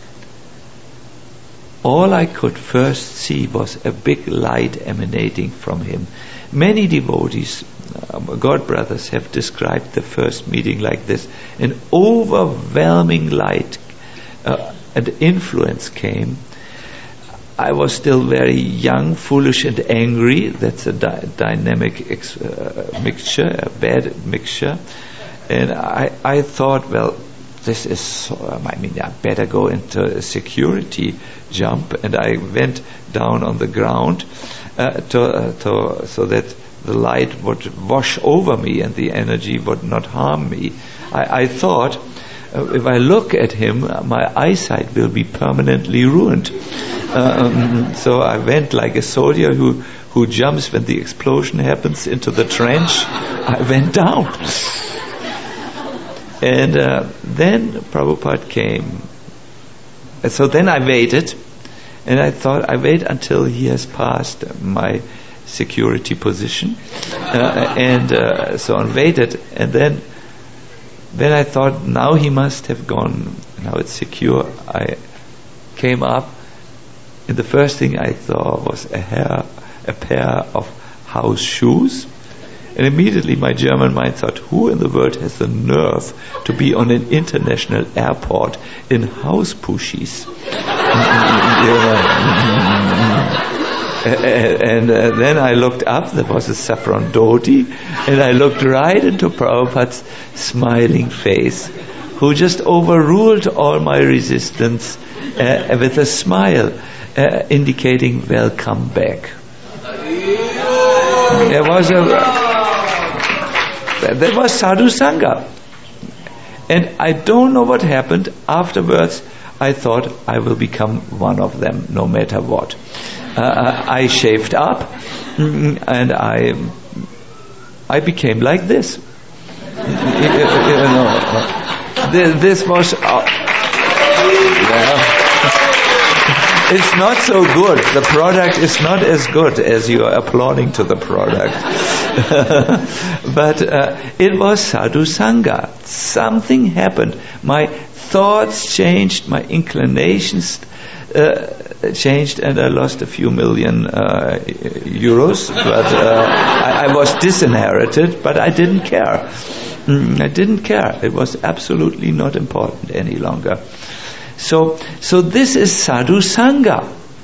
all I could first see was a big light emanating from him. Many devotees, uh, God brothers, have described the first meeting like this. An overwhelming light Uh, and influence came. I was still very young, foolish and angry. That's a di- dynamic ex- uh, mixture, a bad mixture. And I, I thought, well, this is, so, I mean, I better go into a security jump, and I went down on the ground uh, to, uh, to so that the light would wash over me and the energy would not harm me. I, I thought, uh, if I look at him, uh, my eyesight will be permanently ruined. Um, so I went like a soldier who, who jumps when the explosion happens into the trench. I went down. And uh, then Prabhupada came. And so then I waited, and I thought, I wait until he has passed my security position, uh, and uh, so on, waited, and then then I thought, now he must have gone, now it's secure. I came up, and the first thing I saw was a, hair, a pair of house shoes, and immediately my German mind thought, who in the world has the nerve to be on an international airport in house pushies? And uh, then I looked up, there was a saffron dhoti, and I looked right into Prabhupada's smiling face, who just overruled all my resistance uh, with a smile, uh, indicating welcome back. There was a there was sadhu sangha, and I don't know what happened afterwards. I thought I will become one of them, no matter what. Uh, I shaved up, and I I became like this. you, you know, this, this was. Uh, yeah. It's not so good. The product is not as good as you are applauding to the product. But uh, it was sadhu sangha. Something happened. My thoughts changed. My inclinations uh, changed, and I lost a few million uh, euros. But uh, I, I was disinherited. But I didn't care. Mm, I didn't care. It was absolutely not important any longer. So, so this is sadhu sangha,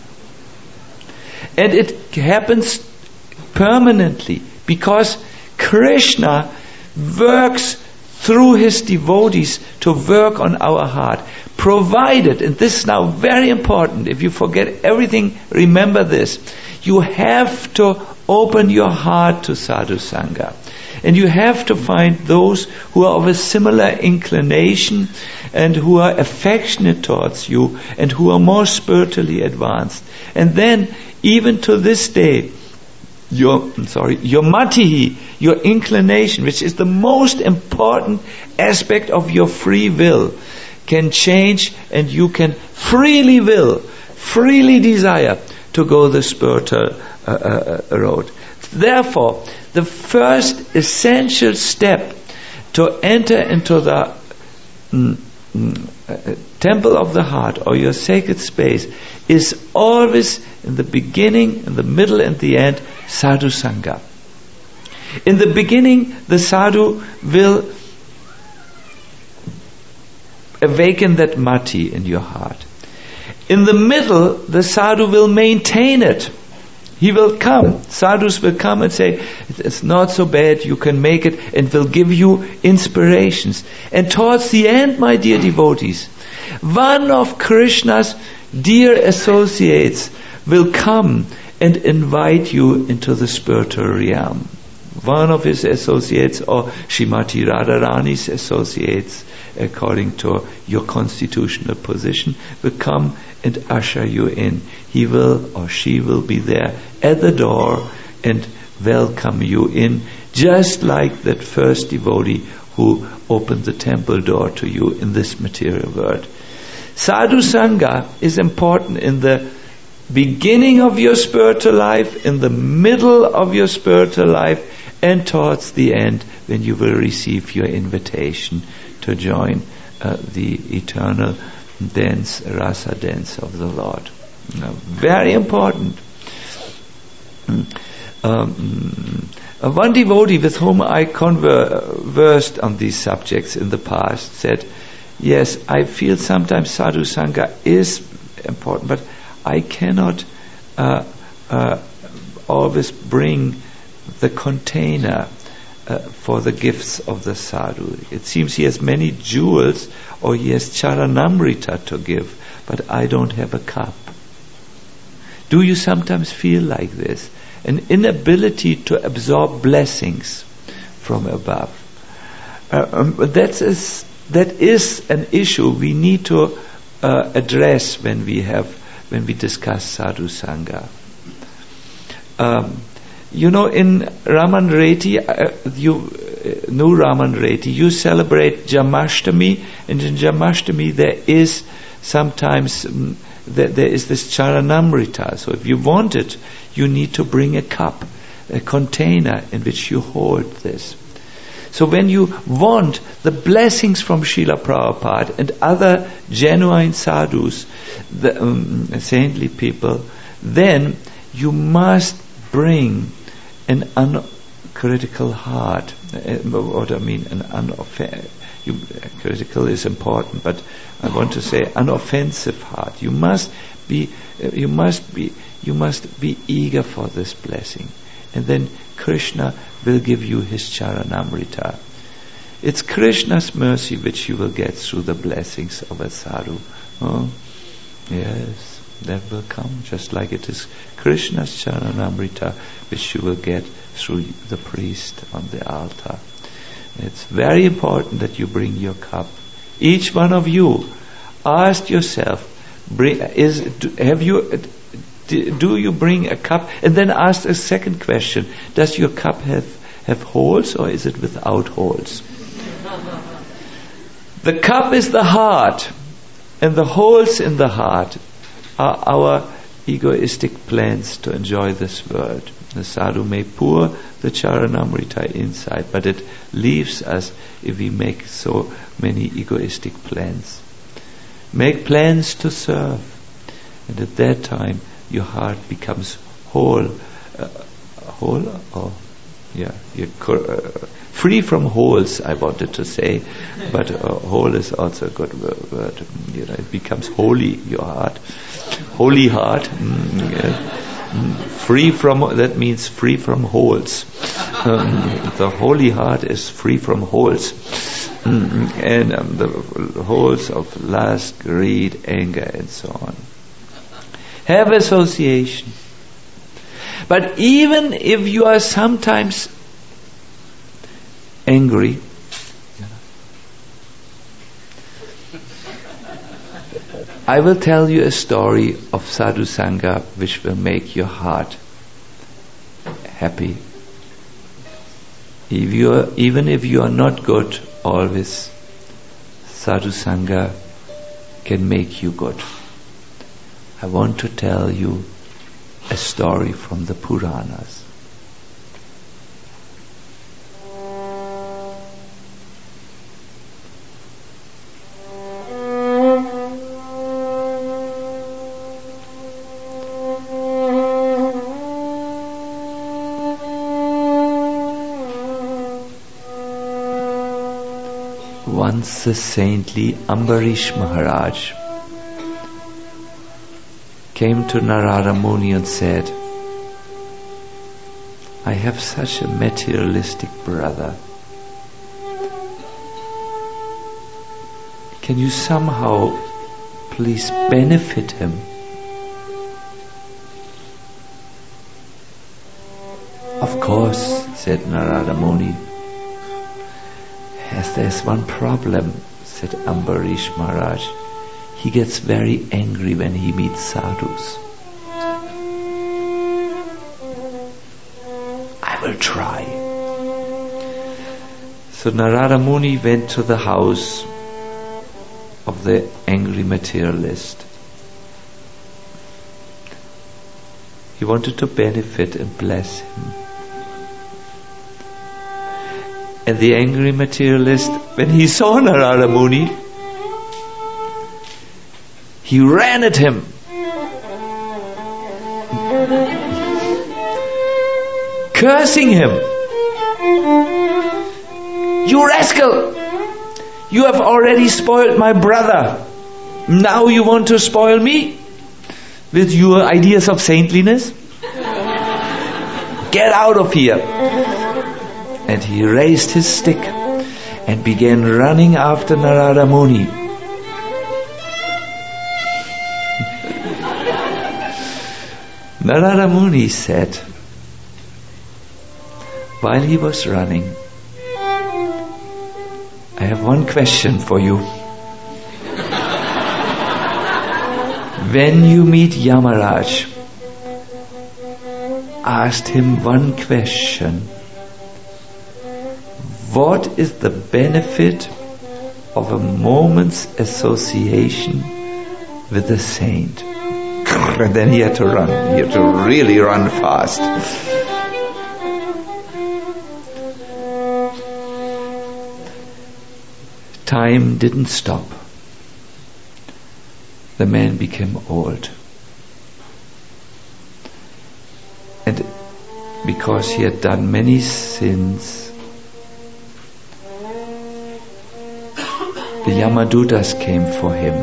and it happens permanently because Krishna works through his devotees to work on our heart, provided, and this is now very important, if you forget everything, remember this, you have to open your heart to sadhu sangha. And you have to find those who are of a similar inclination and who are affectionate towards you and who are more spiritually advanced. And then, even to this day, your I'm sorry, your matihi, your inclination, which is the most important aspect of your free will, can change, and you can freely will, freely desire to go the spiritual uh, uh, road. Therefore, the first essential step to enter into the mm, mm, uh, temple of the heart or your sacred space is always in the beginning, in the middle and the end, sadhu sangha. In the beginning, the sadhu will awaken that mati in your heart. In the middle, the sadhu will maintain it. He will come. Sadhus will come and say, it's not so bad, you can make it, and will give you inspirations. And towards the end, my dear devotees, one of Krishna's dear associates will come and invite you into the spiritual realm. One of his associates, or Srimati Radharani's associates, according to your constitutional position, will come and usher you in. He will or she will be there at the door and welcome you in, just like that first devotee who opened the temple door to you in this material world. Sadhu Sangha is important in the beginning of your spiritual life, in the middle of your spiritual life, and towards the end when you will receive your invitation to join uh, the eternal dance, rasa dance of the Lord. Now, very important. Um, uh, one devotee with whom I conversed on these subjects in the past said, yes, I feel sometimes sadhu sangha is important, but I cannot uh, uh, always bring the container uh, for the gifts of the sadhu. It seems he has many jewels, or he has charanamrita to give, but I don't have a cup. Do you sometimes feel like this? An inability to absorb blessings from above. Uh, um, that is that is an issue we need to uh, address when we have when we discuss sadhu sangha. Um, you know, in Raman Reddy, uh, you uh, know Raman Reddy, you celebrate Jamashtami, and in Jamashtami there is sometimes um, there, there is this charanamrita. So if you want it, you need to bring a cup, a container in which you hold this. So when you want the blessings from Srila Prabhupada and other genuine sadhus, the um, saintly people, then you must bring an uncritical heart. Uh, what I mean, an unoffensive. You, critical is important, but I want to say unoffensive heart. You must be, uh, you must be, you must be eager for this blessing, and then Krishna will give you his charanamrita. It's Krishna's mercy which you will get through the blessings of a sadhu. Oh, yes, that will come, just like it is Krishna's charanamrita which you will get through the priest on the altar. It's very important that you bring your cup. Each one of you, ask yourself, bring, is do, have you do you bring a cup? And then ask a second question: does your cup have have holes, or is it without holes? The cup is the heart, and the holes in the heart are our egoistic plans to enjoy this world. The sadhu may pour the charanamrita inside, but it leaves us if we make so many egoistic plans. Make plans to serve, and at that time your heart becomes whole, uh, whole, or yeah, you're cor- uh, free from holes. I wanted to say, but uh, whole is also a good word. You know, it becomes holy. Your heart, holy heart. Mm, yeah. Free from, that means free from holes. Um, the holy heart is free from holes. Mm, and um, the holes of lust, greed, anger, and so on. Have association. But even if you are sometimes angry, I will tell you a story of sadhu sangha which will make your heart happy. If you are, even if you are not good always, sadhu sangha can make you good. I want to tell you a story from the Puranas. Once the saintly Ambarish Maharaj came to Narada Muni and said, I have such a materialistic brother. Can you somehow please benefit him? Of course, said Narada Muni. Yes, there's one problem, said Ambarish Maharaj. He gets very angry when he meets sadhus. I will try. So Narada Muni went to the house of the angry materialist. He wanted to benefit and bless him. And the angry materialist, when he saw Narada Muni, he ran at him. Cursing him. You rascal! You have already spoiled my brother. Now you want to spoil me? With your ideas of saintliness? Get out of here. And he raised his stick and began running after Narada Muni. Narada Muni said, while he was running, I have one question for you. When you meet Yamaraj, ask him one question. What is the benefit of a moment's association with a saint? And then he had to run. He had to really run fast. Time didn't stop. The man became old. And because he had done many sins, the Yamadutas came for him.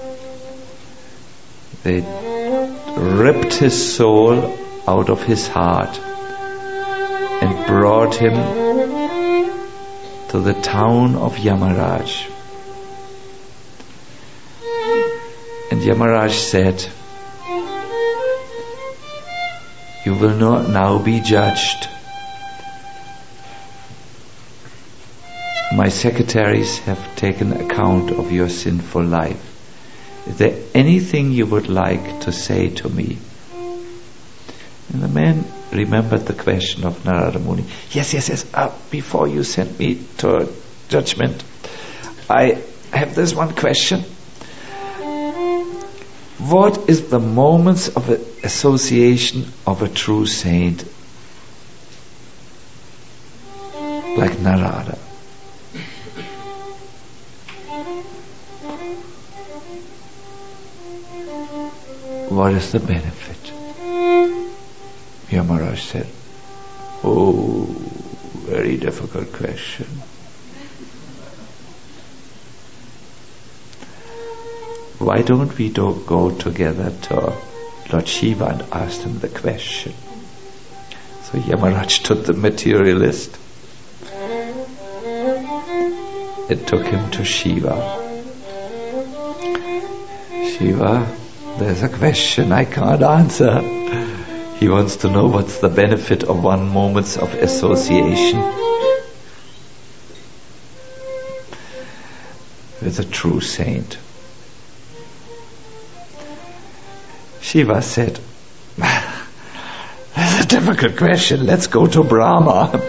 They ripped his soul out of his heart and brought him to the town of Yamaraj. And Yamaraj said, you will not now be judged. My secretaries have taken account of your sinful life. Is there anything you would like to say to me? And the man remembered the question of Narada Muni. Yes, yes, yes. Uh, before you send me to judgment, I have this one question. What is the moments of association of a true saint like Narada? What is the benefit? Yamaraj said, oh, very difficult question. Why don't we do go together to Lord Shiva and ask him the question? So Yamaraj took the materialist. It took him to Shiva. Shiva, there's a question I can't answer. He wants to know what's the benefit of one moment of association with a true saint. Shiva said, that's a difficult question. Let's go to Brahma.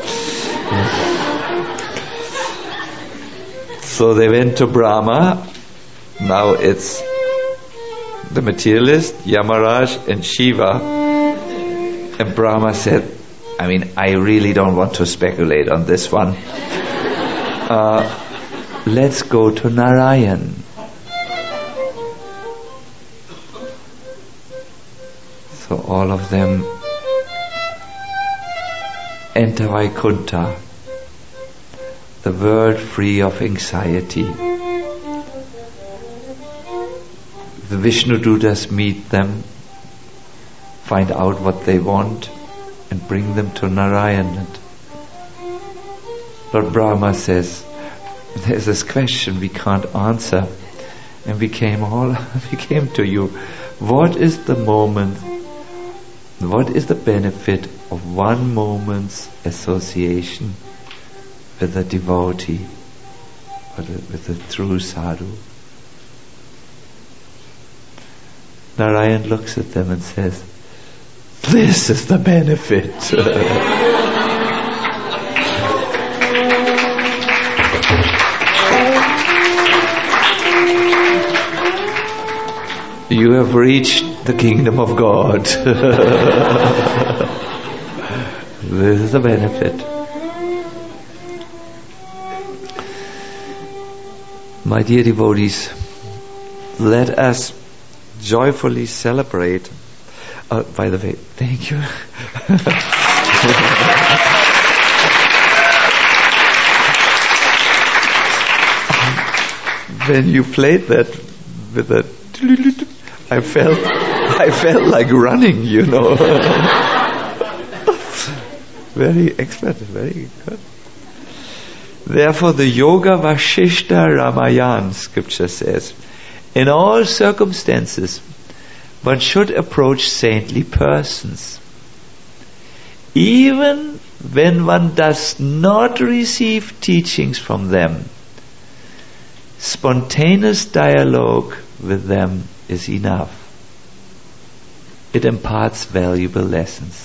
So they went to Brahma. Now it's the materialist, Yamaraj and Shiva. And Brahma said, I mean, I really don't want to speculate on this one. Uh, let's go to Narayan. So all of them enter Vaikuntha, the world free of anxiety. The Vishnudutas meet them, find out what they want, and bring them to Narayan. Lord Brahma says, there's this question we can't answer, and we came all we came to you. What is the moment? What is the benefit of one moment's association with a devotee, or with a true sadhu? Narayan looks at them and says, this is the benefit. You have reached the kingdom of God. This is the benefit. My dear devotees, let us joyfully celebrate. Uh, by the way, thank you. When you played that with the, I felt, I felt like running, you know. Very expert, very good. Therefore the Yoga Vashishta Ramayana scripture says, in all circumstances one should approach saintly persons. Even when one does not receive teachings from them, spontaneous dialogue with them is enough. It imparts valuable lessons.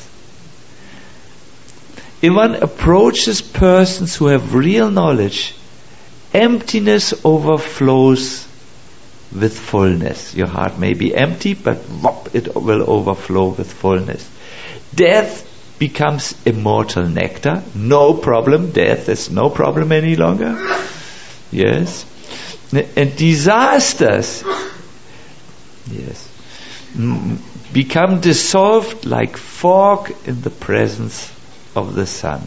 If one approaches persons who have real knowledge, emptiness overflows with fullness. Your heart may be empty, but whoop, it will overflow with fullness. Death becomes immortal nectar. No problem. Death is no problem any longer. Yes. And disasters, yes, become dissolved like fog in the presence of the sun.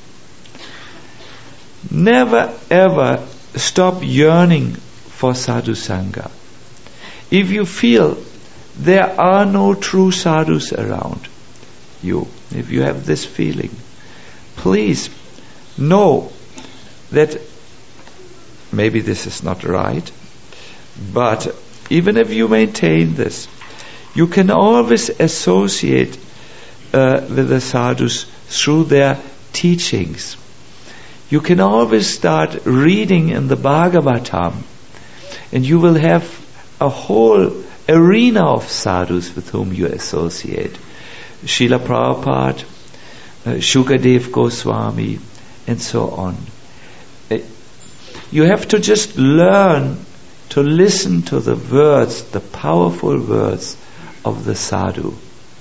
Never ever stop yearning for sadhu sangha. If you feel there are no true sadhus around you, if you have this feeling, please know that maybe this is not right, but even if you maintain this, you can always associate uh, with the sadhus through their teachings. You can always start reading in the Bhagavatam, and you will have a whole arena of sadhus with whom you associate. Srila Prabhupada, uh, Shukadev Goswami, and so on. Uh, you have to just learn to listen to the words, the powerful words of the sadhu.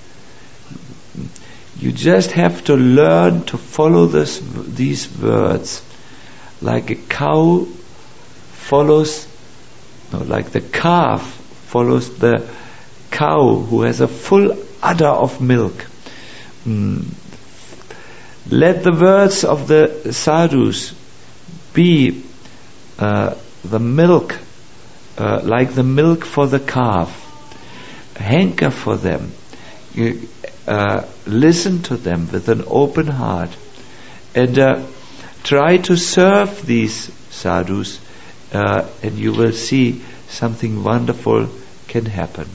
You just have to learn to follow this, these words, like a cow follows, no, like the calf follows the cow who has a full udder of milk. Mm. Let the words of the sadhus be uh, the milk, uh, like the milk for the calf. Hanker for them. You, uh, listen to them with an open heart, and uh, try to serve these sadhus, uh, and you will see something wonderful can happen.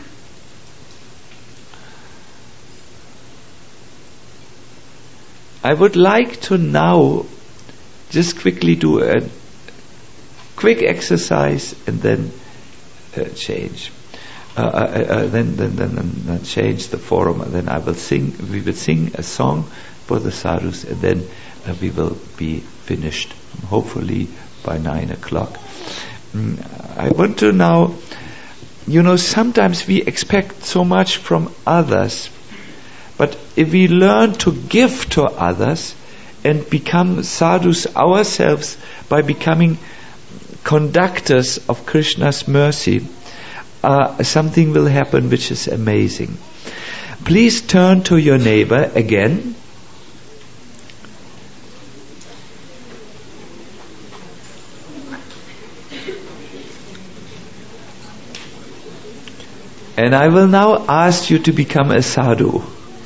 I would like to now just quickly do a quick exercise and then uh, change. Uh, uh, uh, then, then, then, then change the forum, and then I will sing. We will sing a song for the sadhus, and then uh, we will be finished, hopefully by nine o'clock. Mm, I want to now, you know, sometimes we expect so much from others, but if we learn to give to others and become sadhus ourselves by becoming conductors of Krishna's mercy, Uh, something will happen which is amazing. Please turn to your neighbor again. And I will now ask you to become a sadhu.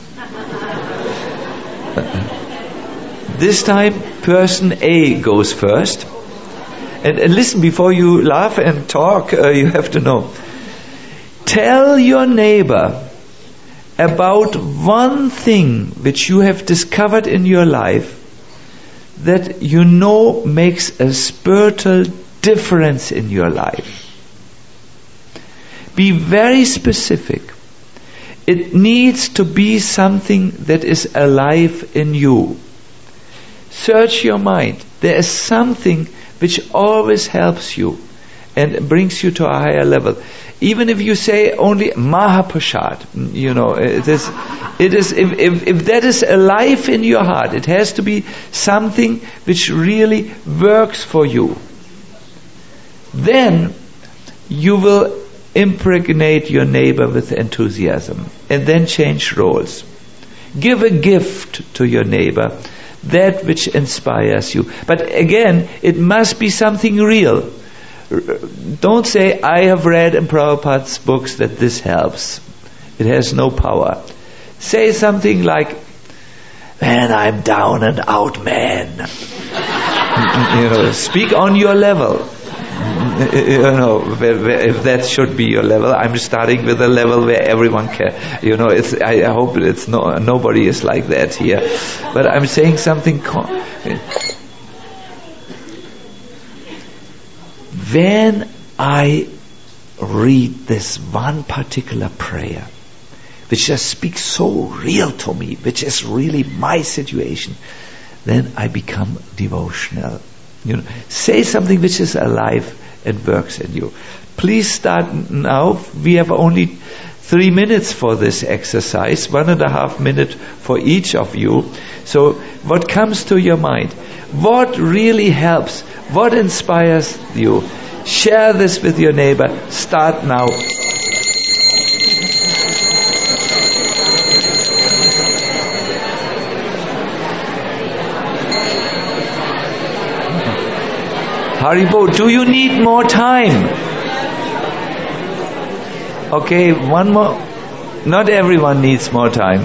This time, person A goes first. And, and listen, before you laugh and talk, uh, you have to know. Tell your neighbor about one thing which you have discovered in your life that you know makes a spiritual difference in your life. Be very specific. It needs to be something that is alive in you. Search your mind. There is something which always helps you and brings you to a higher level. Even if you say only Mahaprasad, you know, it is, it is, if, if, if that is alive in your heart, it has to be something which really works for you. Then you will impregnate your neighbor with enthusiasm, and then change roles. Give a gift to your neighbor, that which inspires you. But again, it must be something real. Don't say, I have read in Prabhupada's books that this helps. It has no power. Say something like, man, I'm down and out, man. You know, speak on your level. You know, if that should be your level, I'm starting with a level where everyone can. You know, it's. I, I hope it's no. Nobody is like that here, but I'm saying something. Con- when I read this one particular prayer, which just speaks so real to me, which is really my situation, then I become devotional. You know, say something which is alive and works in you. Please start now. We have only three minutes for this exercise, one and a half minute for each of you. So what comes to your mind? What really helps? What inspires you? Share this with your neighbor. Start now. Haribo, do you need more time? Okay, one more. Not everyone needs more time.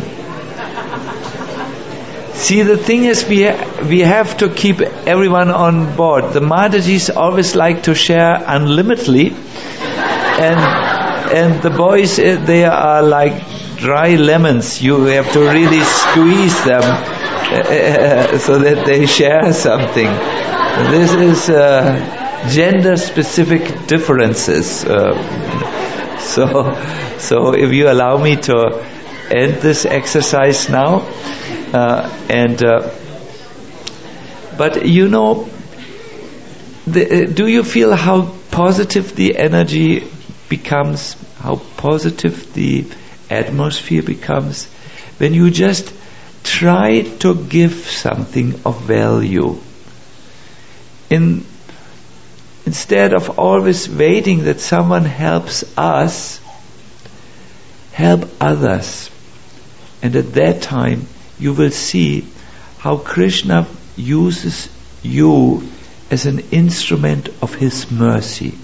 See, the thing is, we ha- we have to keep everyone on board. The Matajis always like to share unlimitedly, and and the boys, uh, they are like dry lemons. You have to really squeeze them uh, so that they share something. This is uh, gender-specific differences. Uh, so, so if you allow me to end this exercise now, uh, and uh, but you know, the, uh, do you feel how positive the energy becomes? How positive the atmosphere becomes when you just try to give something of value. In, instead of always waiting that someone helps us, help others. And at that time, you will see how Krishna uses you as an instrument of His mercy.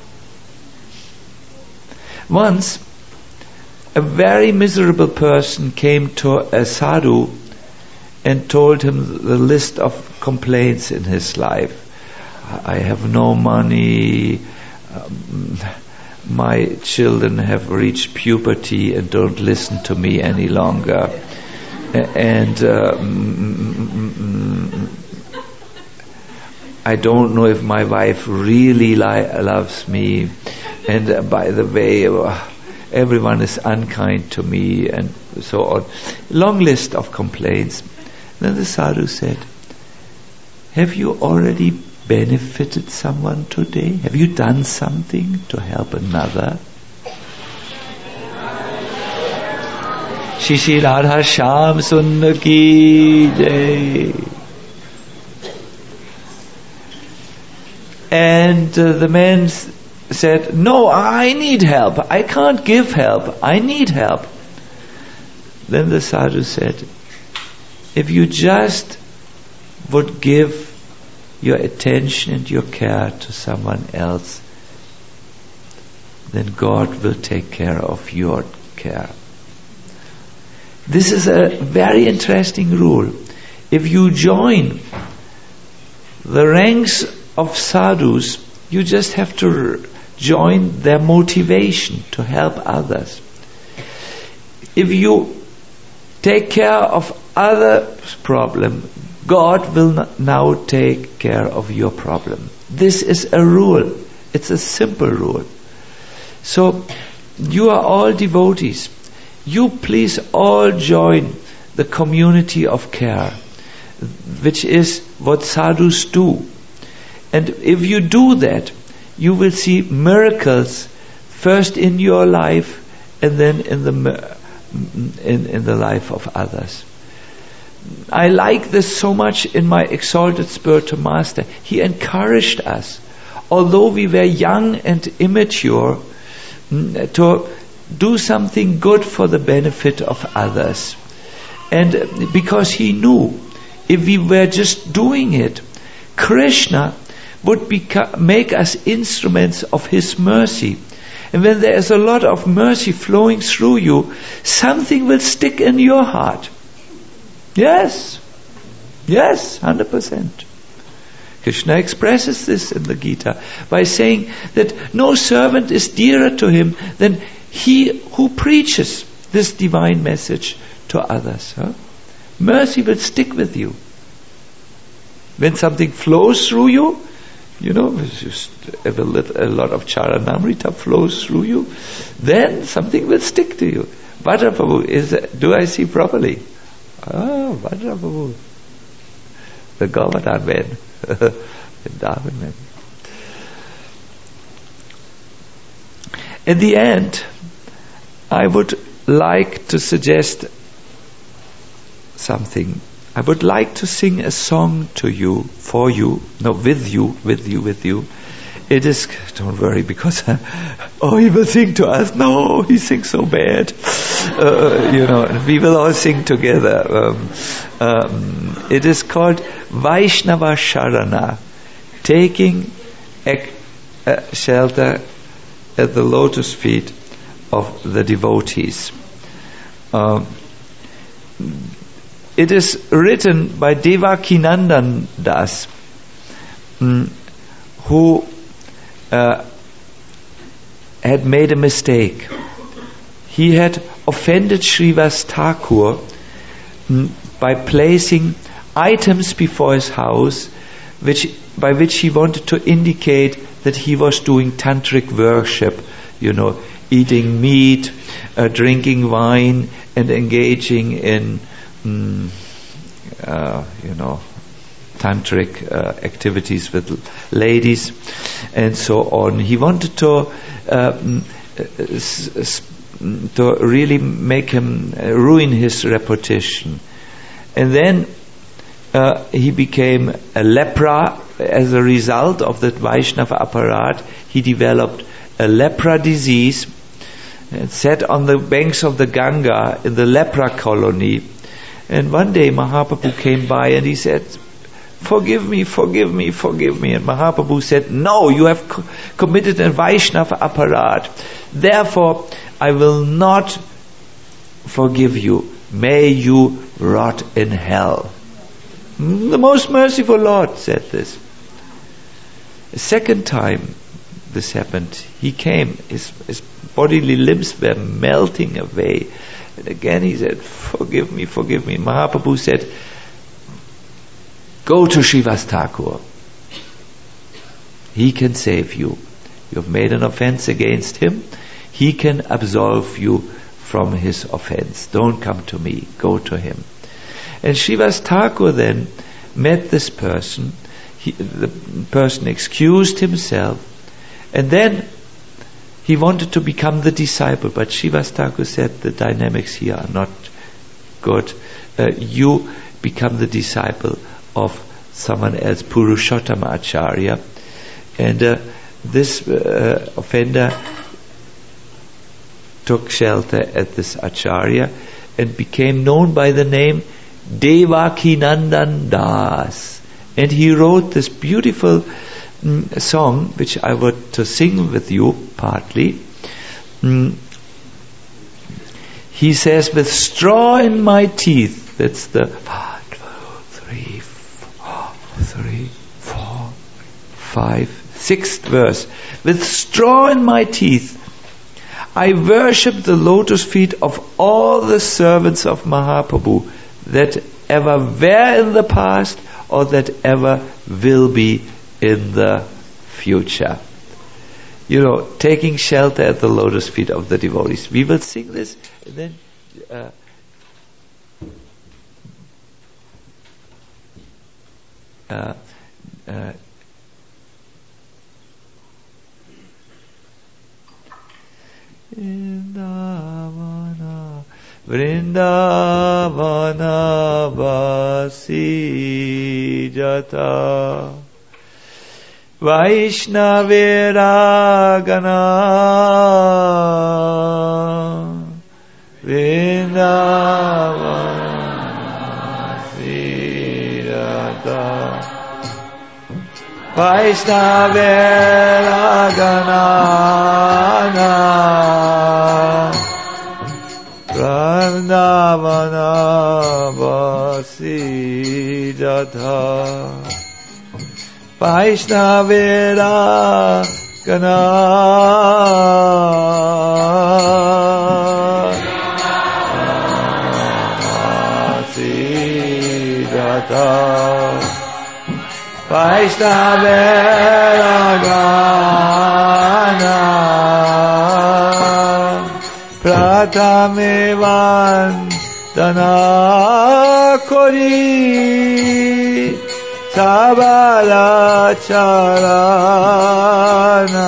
Once, a very miserable person came to a sadhu and told him the list of complaints in his life. I have no money, um, my children have reached puberty and don't listen to me any longer, and uh, I don't know if my wife really li- loves me, and uh, by the way, uh, everyone is unkind to me, and so on. Long list of complaints. Then the sadhu said, have you already benefited someone today? Have you done something to help another? Shishi Radha Shyam Sundar ki jai. And uh, the man s- said, no, I need help. I can't give help. I need help. Then the sadhu said, if you just would give your attention and your care to someone else, then God will take care of your care. This is a very interesting rule. If you join the ranks of sadhus, you just have to join their motivation to help others. If you take care of others' problem, God will now take care of your problem. This is a rule. It's a simple rule. So, you are all devotees. You please all join the community of care, which is what sadhus do. And if you do that, you will see miracles first in your life and then in the in, in the life of others. I like this so much in my exalted spiritual master. He encouraged us, although we were young and immature, to do something good for the benefit of others. And because he knew, if we were just doing it, Krishna would beca- make us instruments of his mercy. And when there is a lot of mercy flowing through you, something will stick in your heart. Yes. Yes, one hundred percent. Krishna expresses this in the Gita by saying that no servant is dearer to him than he who preaches this divine message to others. Huh? Mercy will stick with you. When something flows through you, you know, just if a lot of Charanamrita flows through you, then something will stick to you. Vajraprabhu, is do I see properly? Ah, Vajraprabhu, the Govardhan man. Vrindavan. In the end, I would like to suggest something. I would like to sing a song to you, for you, no, with you, with you, with you. It is, don't worry, because, oh, he will sing to us. No, he sings so bad. Uh, you know, we will all sing together. Um, um, it is called Vaishnava Sharana, taking a, a shelter at the lotus feet of the devotees. Um, it is written by Devakinandan Das, um, who uh, had made a mistake. He had offended Srivas Thakur um, by placing items before his house, which by which he wanted to indicate that he was doing tantric worship, you know, eating meat, uh, drinking wine, and engaging in, mm, uh, you know, tantric uh, activities with ladies, and so on. He wanted to uh, s- s- to really make him uh, ruin his reputation, and then uh, he became a lepra. As a result of that Vaishnava apparat, he developed a lepra disease and sat on the banks of the Ganga in the lepra colony. And one day Mahaprabhu came by and he said, forgive me, forgive me, forgive me. And Mahaprabhu said, no, you have co- committed a Vaishnava apparat. Therefore, I will not forgive you. May you rot in hell. The most merciful Lord said this. A second time this happened, he came, his, his bodily limbs were melting away. And again he said, forgive me, forgive me. Mahaprabhu said, go to Srivas Thakur. He can save you. You have made an offense against him. He can absolve you from his offense. Don't come to me, go to him. And Srivas Thakur then met this person. He, the person excused himself, and then he wanted to become the disciple. But Srivas Thakur said, the dynamics here are not good. Uh, you become the disciple of someone else, Purushottama Acharya. And uh, this uh, offender took shelter at this Acharya and became known by the name Devakinandan Das. And he wrote this beautiful mm, song, which I would to sing with you partly. Mm. He says, with straw in my teeth, that's the one, two, three, four, three, four, five, sixth verse. With straw in my teeth, I worship the lotus feet of all the servants of Mahaprabhu that ever were in the past or that ever will be in the future. You know, taking shelter at the lotus feet of the devotees. We will sing this and then uh, uh, uh, Vrindavana, Vrindavana Vasi Jata Vaishnavera Gana Vrindavana Vasi Jata Vaishnavera Gana Vrindavana Vasi Jata Vaishnavera Gana Siddhata Vaishnavera Gana Pratamevan Dana Kori Sabala Charana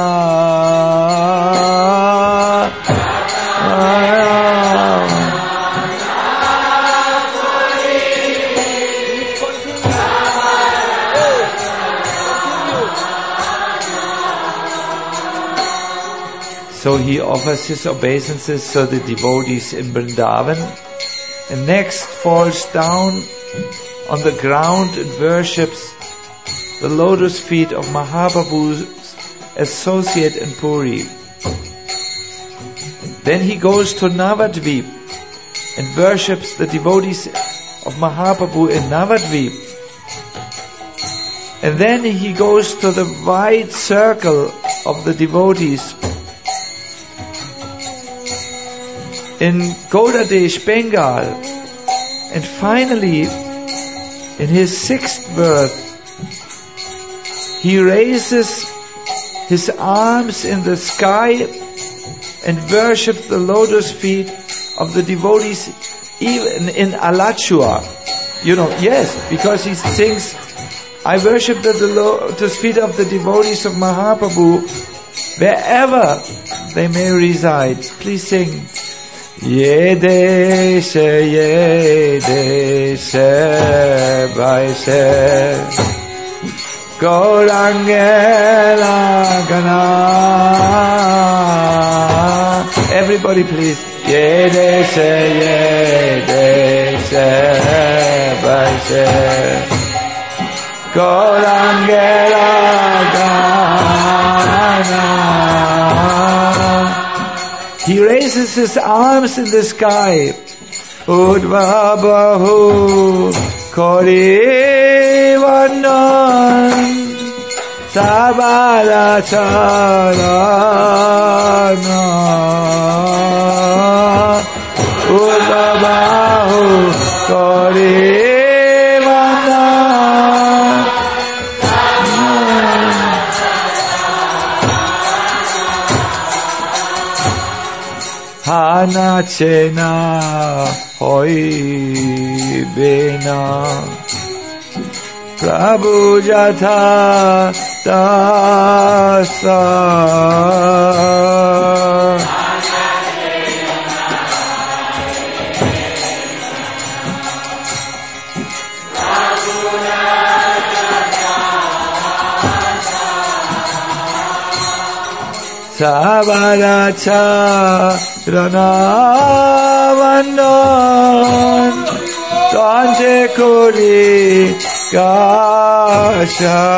So he offers his obeisances to the devotees in Vrindavan, and next falls down on the ground and worships the lotus feet of Mahaprabhu's associate in Puri. Then he goes to Navadvip and worships the devotees of Mahaprabhu in Navadvip. And then he goes to the wide circle of the devotees in Godadesh, Bengal. And finally, in his sixth birth, he raises his arms in the sky and worships the lotus feet of the devotees even in Alachua. You know, yes, because he sings, I worship the lotus feet of the devotees of Mahaprabhu wherever they may reside. Please sing. Ye deshe, ye deshe, vaise, Gaurangela Gana. Everybody please. Ye deshe, ye deshe, vaise, Gaurangela Gana. He raises his arms in the sky. Udva Bahu Kori Vanan Sabala Charana Udva Bahu Kori Vanan Hana chena hoi bena Prabhu jatha dasa Sabaracha Ranavanan Dante Kuri Gasha.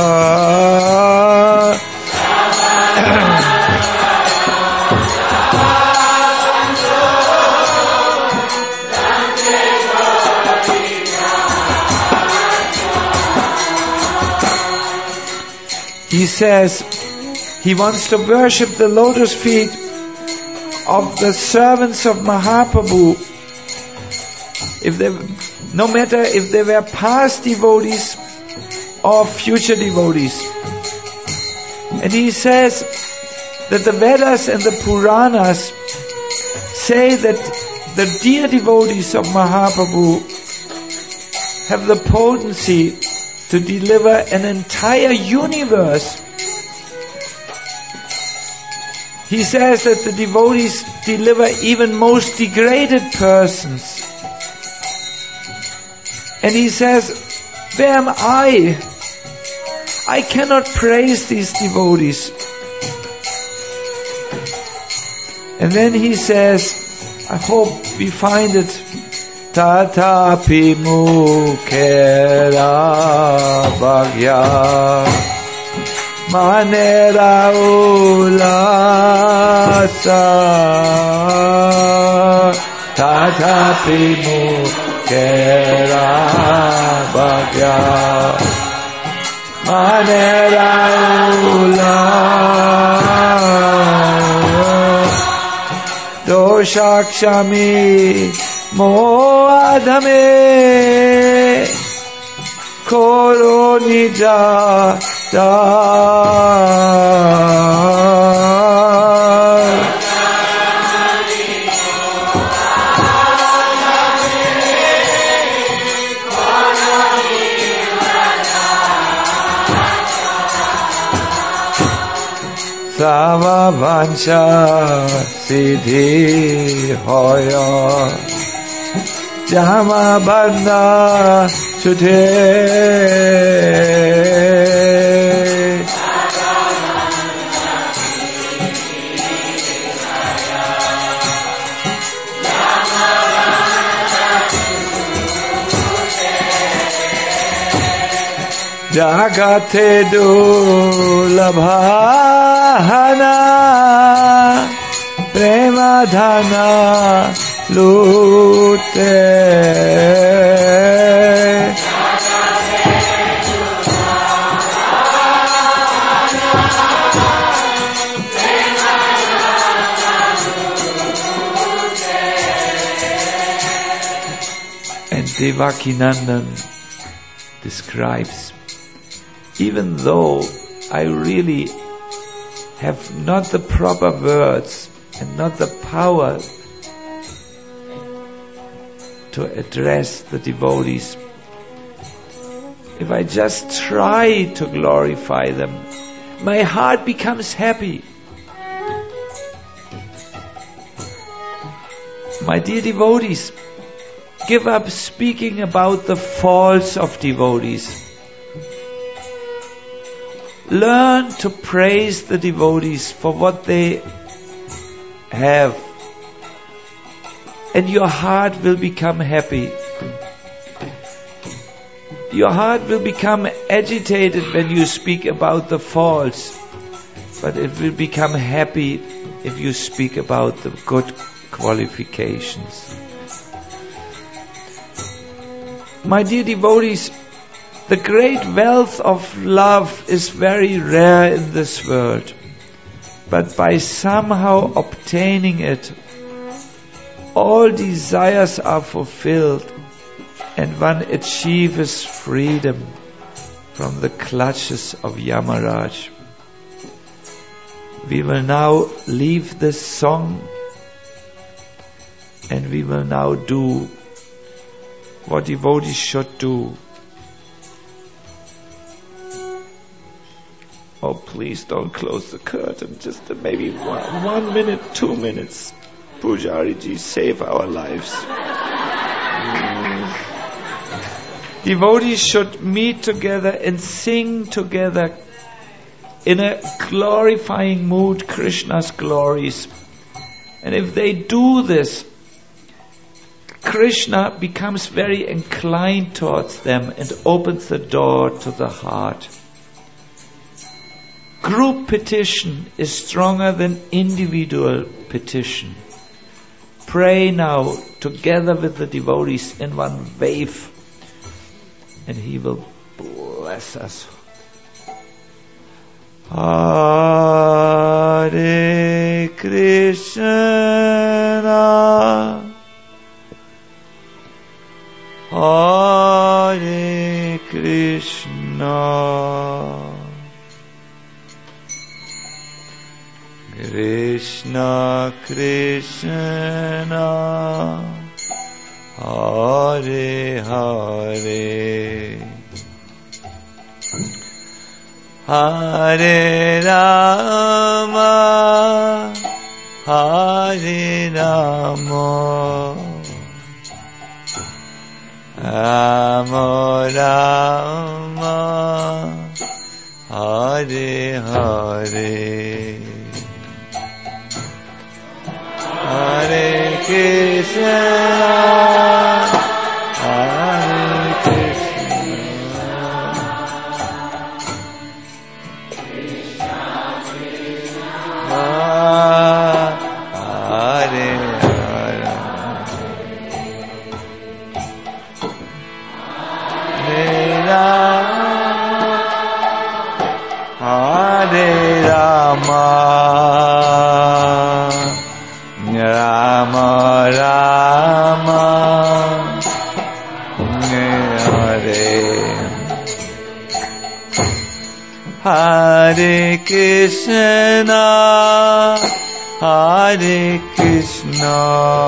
He says he wants to worship the lotus feet of the servants of Mahaprabhu, if they, no matter if they were past devotees or future devotees. And he says that the Vedas and the Puranas say that the dear devotees of Mahaprabhu have the potency to deliver an entire universe. He says that the devotees deliver even most degraded persons. And he says, where am I? I cannot praise these devotees. And then he says, I hope we find it, Tatapi Mukhera Bhagya Manera Ulasa Tatapi Mukhera Bhagya manera Doshakshami Moadhame Koronija da Sama vancha siddhi hoya Jama bandha chute Jagate dulabhana prema dhana lute And Devakinandan describes, even though I really have not the proper words and not the power to address the devotees, if I just try to glorify them, my heart becomes happy. My dear devotees, give up speaking about the faults of devotees. Learn to praise the devotees for what they have, and your heart will become happy. Your heart will become agitated when you speak about the faults, but it will become happy if you speak about the good qualifications. My dear devotees, the great wealth of love is very rare in this world, but by somehow obtaining it, all desires are fulfilled and one achieves freedom from the clutches of Yamaraj. We will now leave this song and we will now do what devotees should do. Oh, please don't close the curtain. Just maybe one, one minute, two minutes. Pujariji, save our lives. Mm. Devotees should meet together and sing together in a glorifying mood Krishna's glories. And if they do this, Krishna becomes very inclined towards them and opens the door to the heart. Group petition is stronger than individual petition. Pray now together with the devotees in one wave, and He will bless us. Hare Krishna, Hare Krishna, Krishna Krishna, Hare Hare, Hare Rama, Hare Rama, Rama Rama, Hare Hare, Hare Krishna, Hare Krishna, Krishna Krishna, Hare Hare, Hare Rama, Hare Rama, Rama Rama, Hare Hare Krishna, Hare Krishna,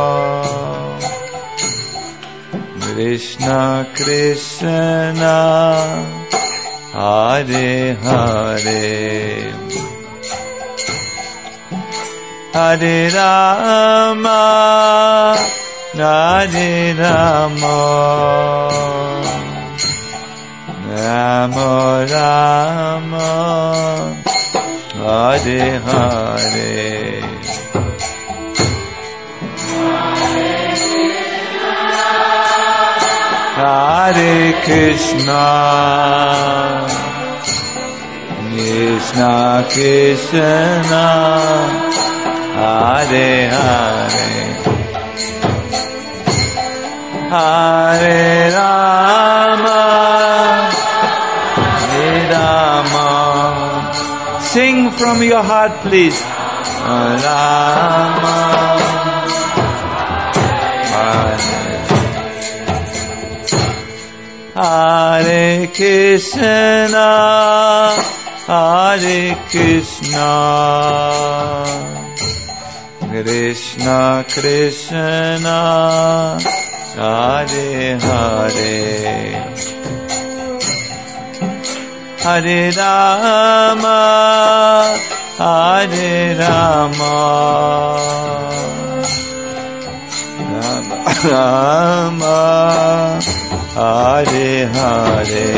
Krishna Krishna, Hare Hare, Hare Rama, Hare Rama, Rama Rama, Hare Hare. Hare Krishna, Krishna Krishna, Hare Hare, Hare Rama, Hare Rama. Sing from your heart, please. Rama, Hare Hare Krishna, Hare Krishna, Krishna Krishna, Hare Hare, Hare Rama, Hare Rama, Rama Rama, Hare Hare.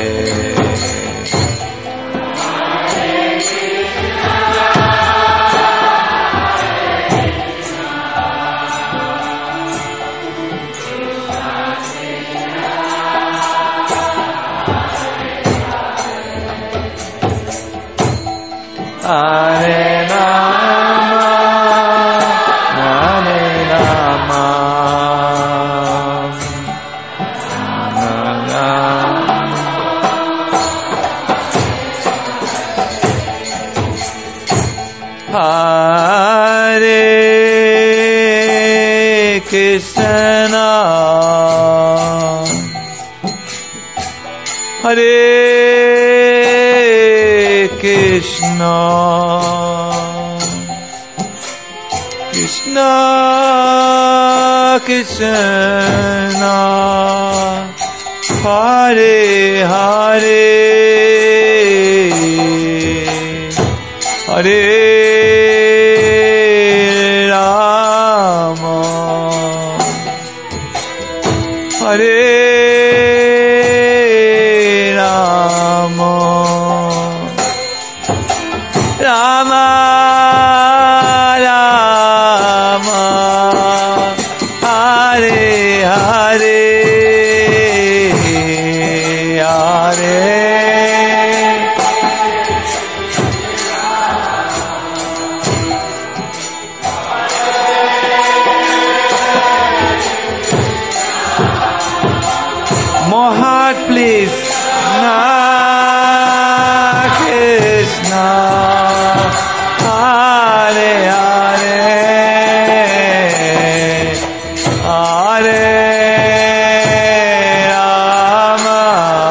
Hare Rama, Hare Rama, Hare Krishna, Hare Krishna, Krishna Krishna, Hare Hare, Hare Rama, Hare Rama, Rama Rama, Hare Hare, Hare more heart, please. Na Krishna, Hare Hare, Hare Rama,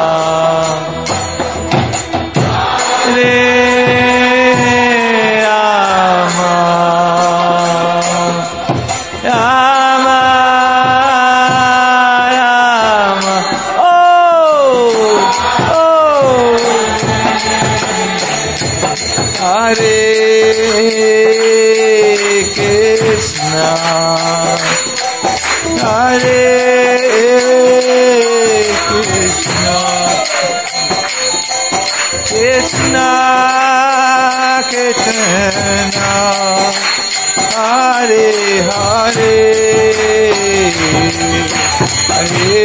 Hare Rama, Rama Hare Krishna, Hare Krishna, Krishna Krishna, Hare Hare, Hare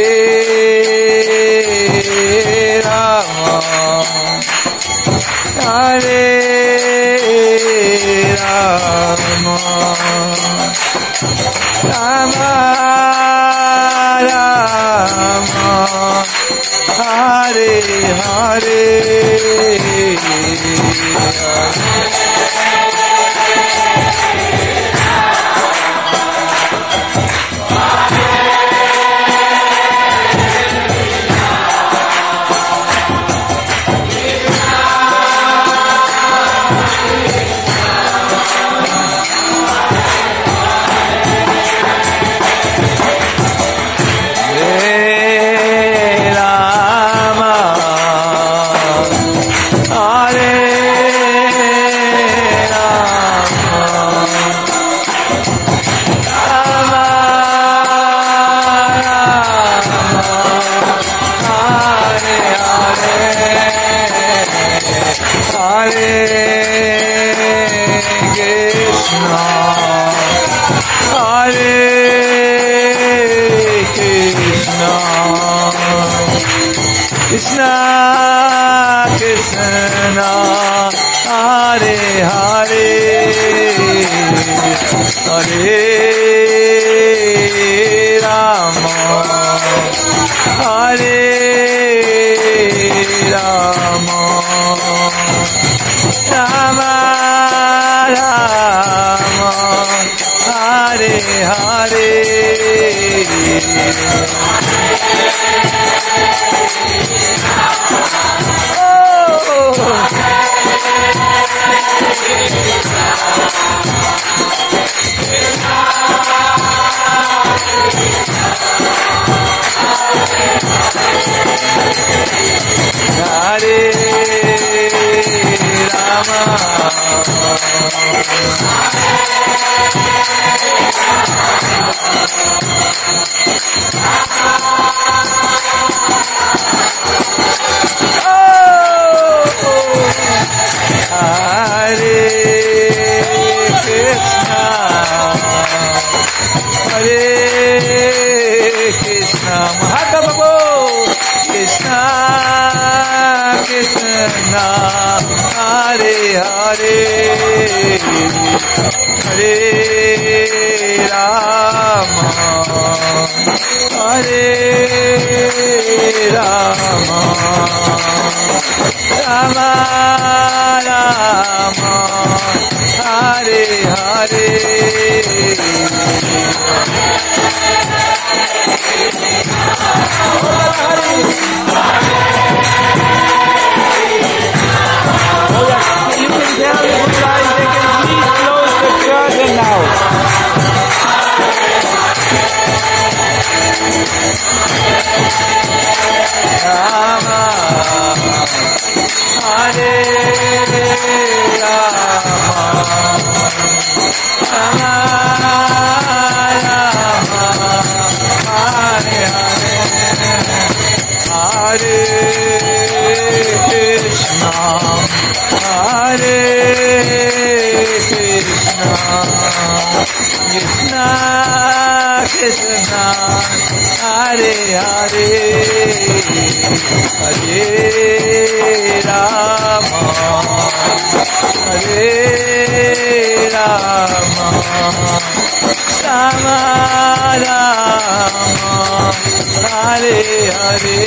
Rama, Hare Rama, Rama Rama, Hare Hare, Hare Krishna, Krishna, Hare Hare, Hare Rama, Hare Rama, Rama Rama, Hare Hare. Hare Rama, Hare Krishna, Hare Krishna, Mahaprabhu, Krishna, Krishna, Hare Hare, Hare Rama, Hare Rama, Rama Rama, Hare Hare. You can tell the guys they can please close the curtain now. Rama, Hare Rama, Rama Rama, Hare Hare, Hare Krishna, Hare Krishna, Krishna Krishna, Hare Hare, Hare Rama, Hare Rama, Rama Rama, Hare Hare.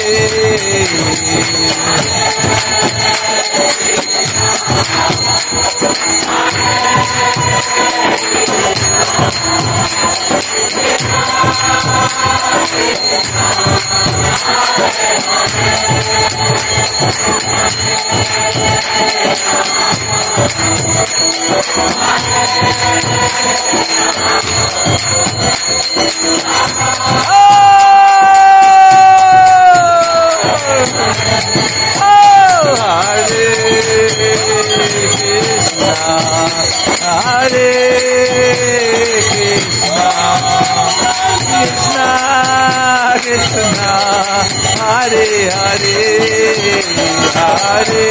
Hare Krishna, Krishna Krishna, Hare Hare, Hare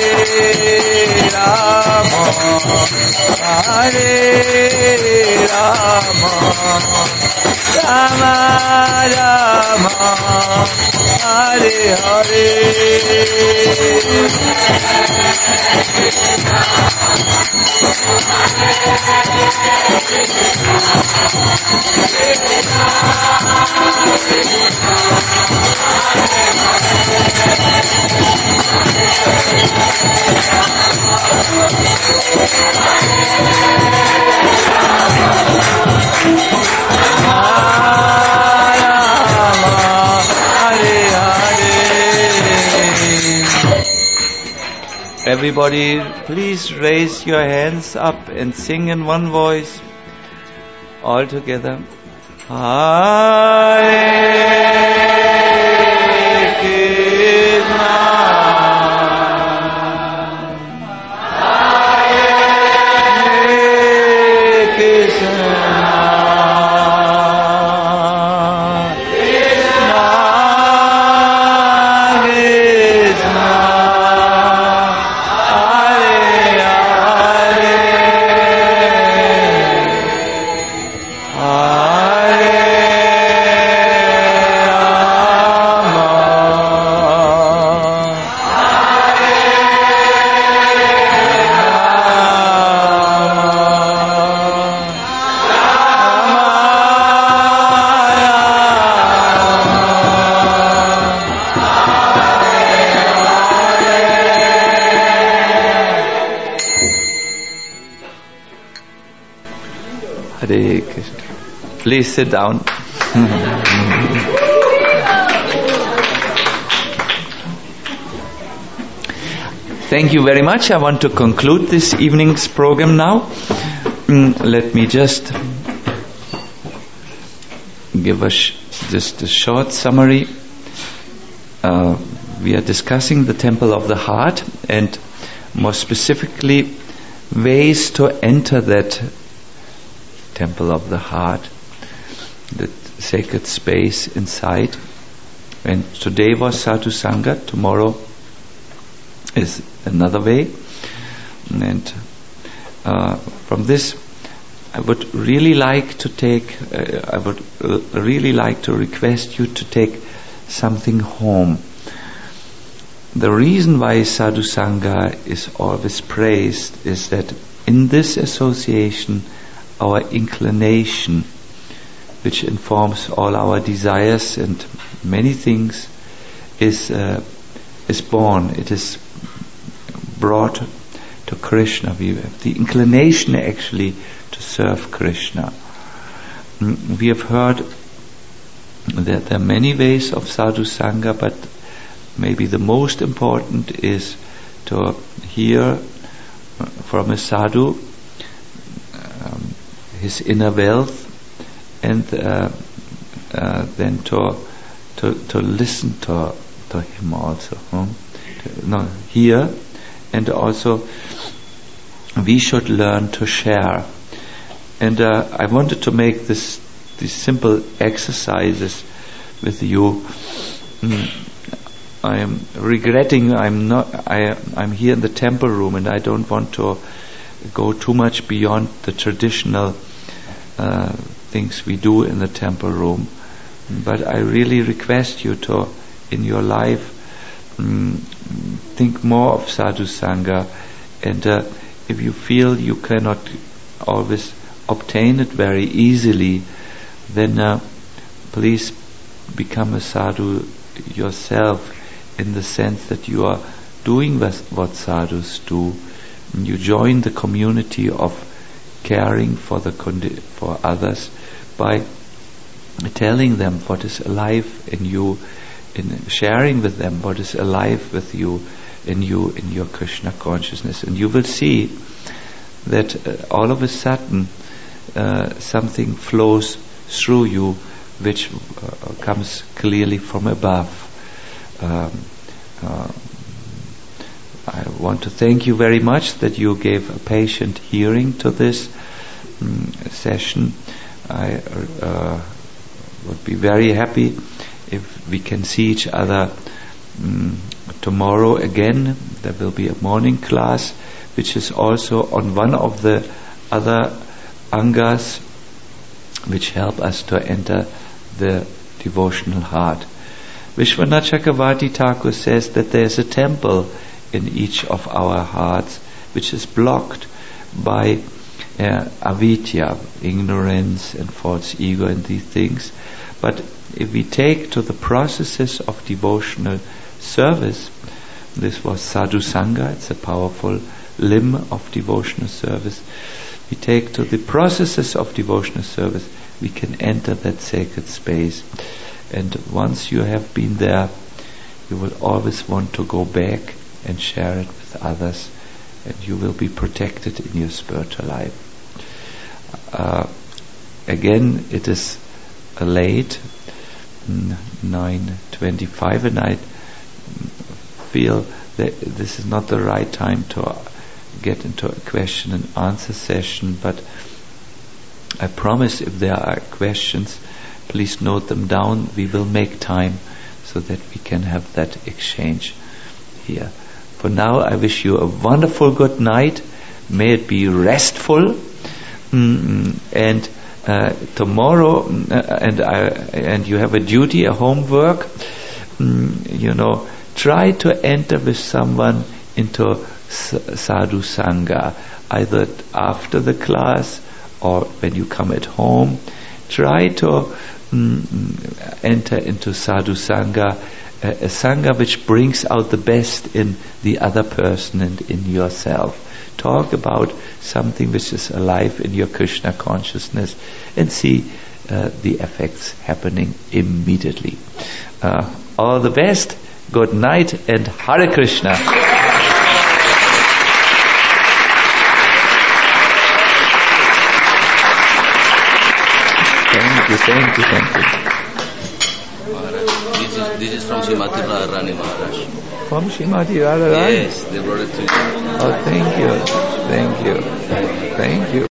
Rama, Hare Rama, Rama Rama, Hare Hare. Everybody, please raise your hands up and sing in one voice, all together. Hare Krishna, Hare Krishna, Krishna Hare Krishna. Please sit down. Thank you very much. I want to conclude this evening's program now. Mm, let me just give us sh- just a short summary. Uh, we are discussing the temple of the heart, and more specifically ways to enter that temple of the heart, that sacred space inside. And today was Sadhu Sangha, tomorrow is another way. And uh, from this I would really like to take uh, I would uh, really like to request you to take something home. The reason why Sadhu Sangha is always praised is that in this association our inclination, which informs all our desires and many things, is uh, is born. It is brought to Krishna. We have the inclination actually to serve Krishna. We have heard that there are many ways of Sadhu Sangha, but maybe the most important is to hear from a sadhu um, his inner wealth, and uh, uh, then to to to listen to to him also. Huh? To, no, hear, and also we should learn to share. And uh, I wanted to make this these simple exercises with you. Mm. I am regretting I'm not I I'm here in the temple room, and I don't want to go too much beyond the traditional uh, things we do in the temple room. But I really request you to, in your life, um, think more of Sadhu Sangha, and uh, if you feel you cannot always obtain it very easily, then uh, please become a sadhu yourself, in the sense that you are doing what sadhus do. You join the community of caring for the condi- for others by telling them what is alive in you, in sharing with them what is alive with you, in you, in your Krishna consciousness. And you will see that uh, all of a sudden uh, something flows through you which uh, comes clearly from above. Um, uh, I want to thank you very much that you gave a patient hearing to this um, session. I uh, would be very happy if we can see each other um, tomorrow again. There will be a morning class, which is also on one of the other angas which help us to enter the devotional heart. Vishwanath Chakravarti Thakur says that there is a temple in each of our hearts which is blocked by uh, avidya, ignorance and false ego and these things. But if we take to the processes of devotional service, this was Sadhu Sangha, it's a powerful limb of devotional service. We take to the processes of devotional service, we can enter that sacred space. And once you have been there, you will always want to go back and share it with others, and you will be protected in your spiritual life. Uh, again, it is uh, late, nine twenty-five, and I feel that this is not the right time to get into a question and answer session, but I promise if there are questions, please note them down. We will make time so that we can have that exchange here. For now, I wish you a wonderful good night. May it be restful. Mm, and uh, tomorrow, uh, and I, and you have a duty, a homework. Mm, you know, try to enter with someone into Sadhu Sangha, either after the class or when you come at home. Try to mm, enter into Sadhu Sangha, a, a Sangha which brings out the best in the other person and in yourself. talk about something which is alive in your Krishna consciousness and see uh, the effects happening immediately. Uh, all the best, good night, and Hare Krishna. Thank you, thank you, thank you. This is, this is from Srimati Radharani Maharaj. From Srimati Radharani? Yes, they brought it to you. Oh, thank you, thank you, thank you.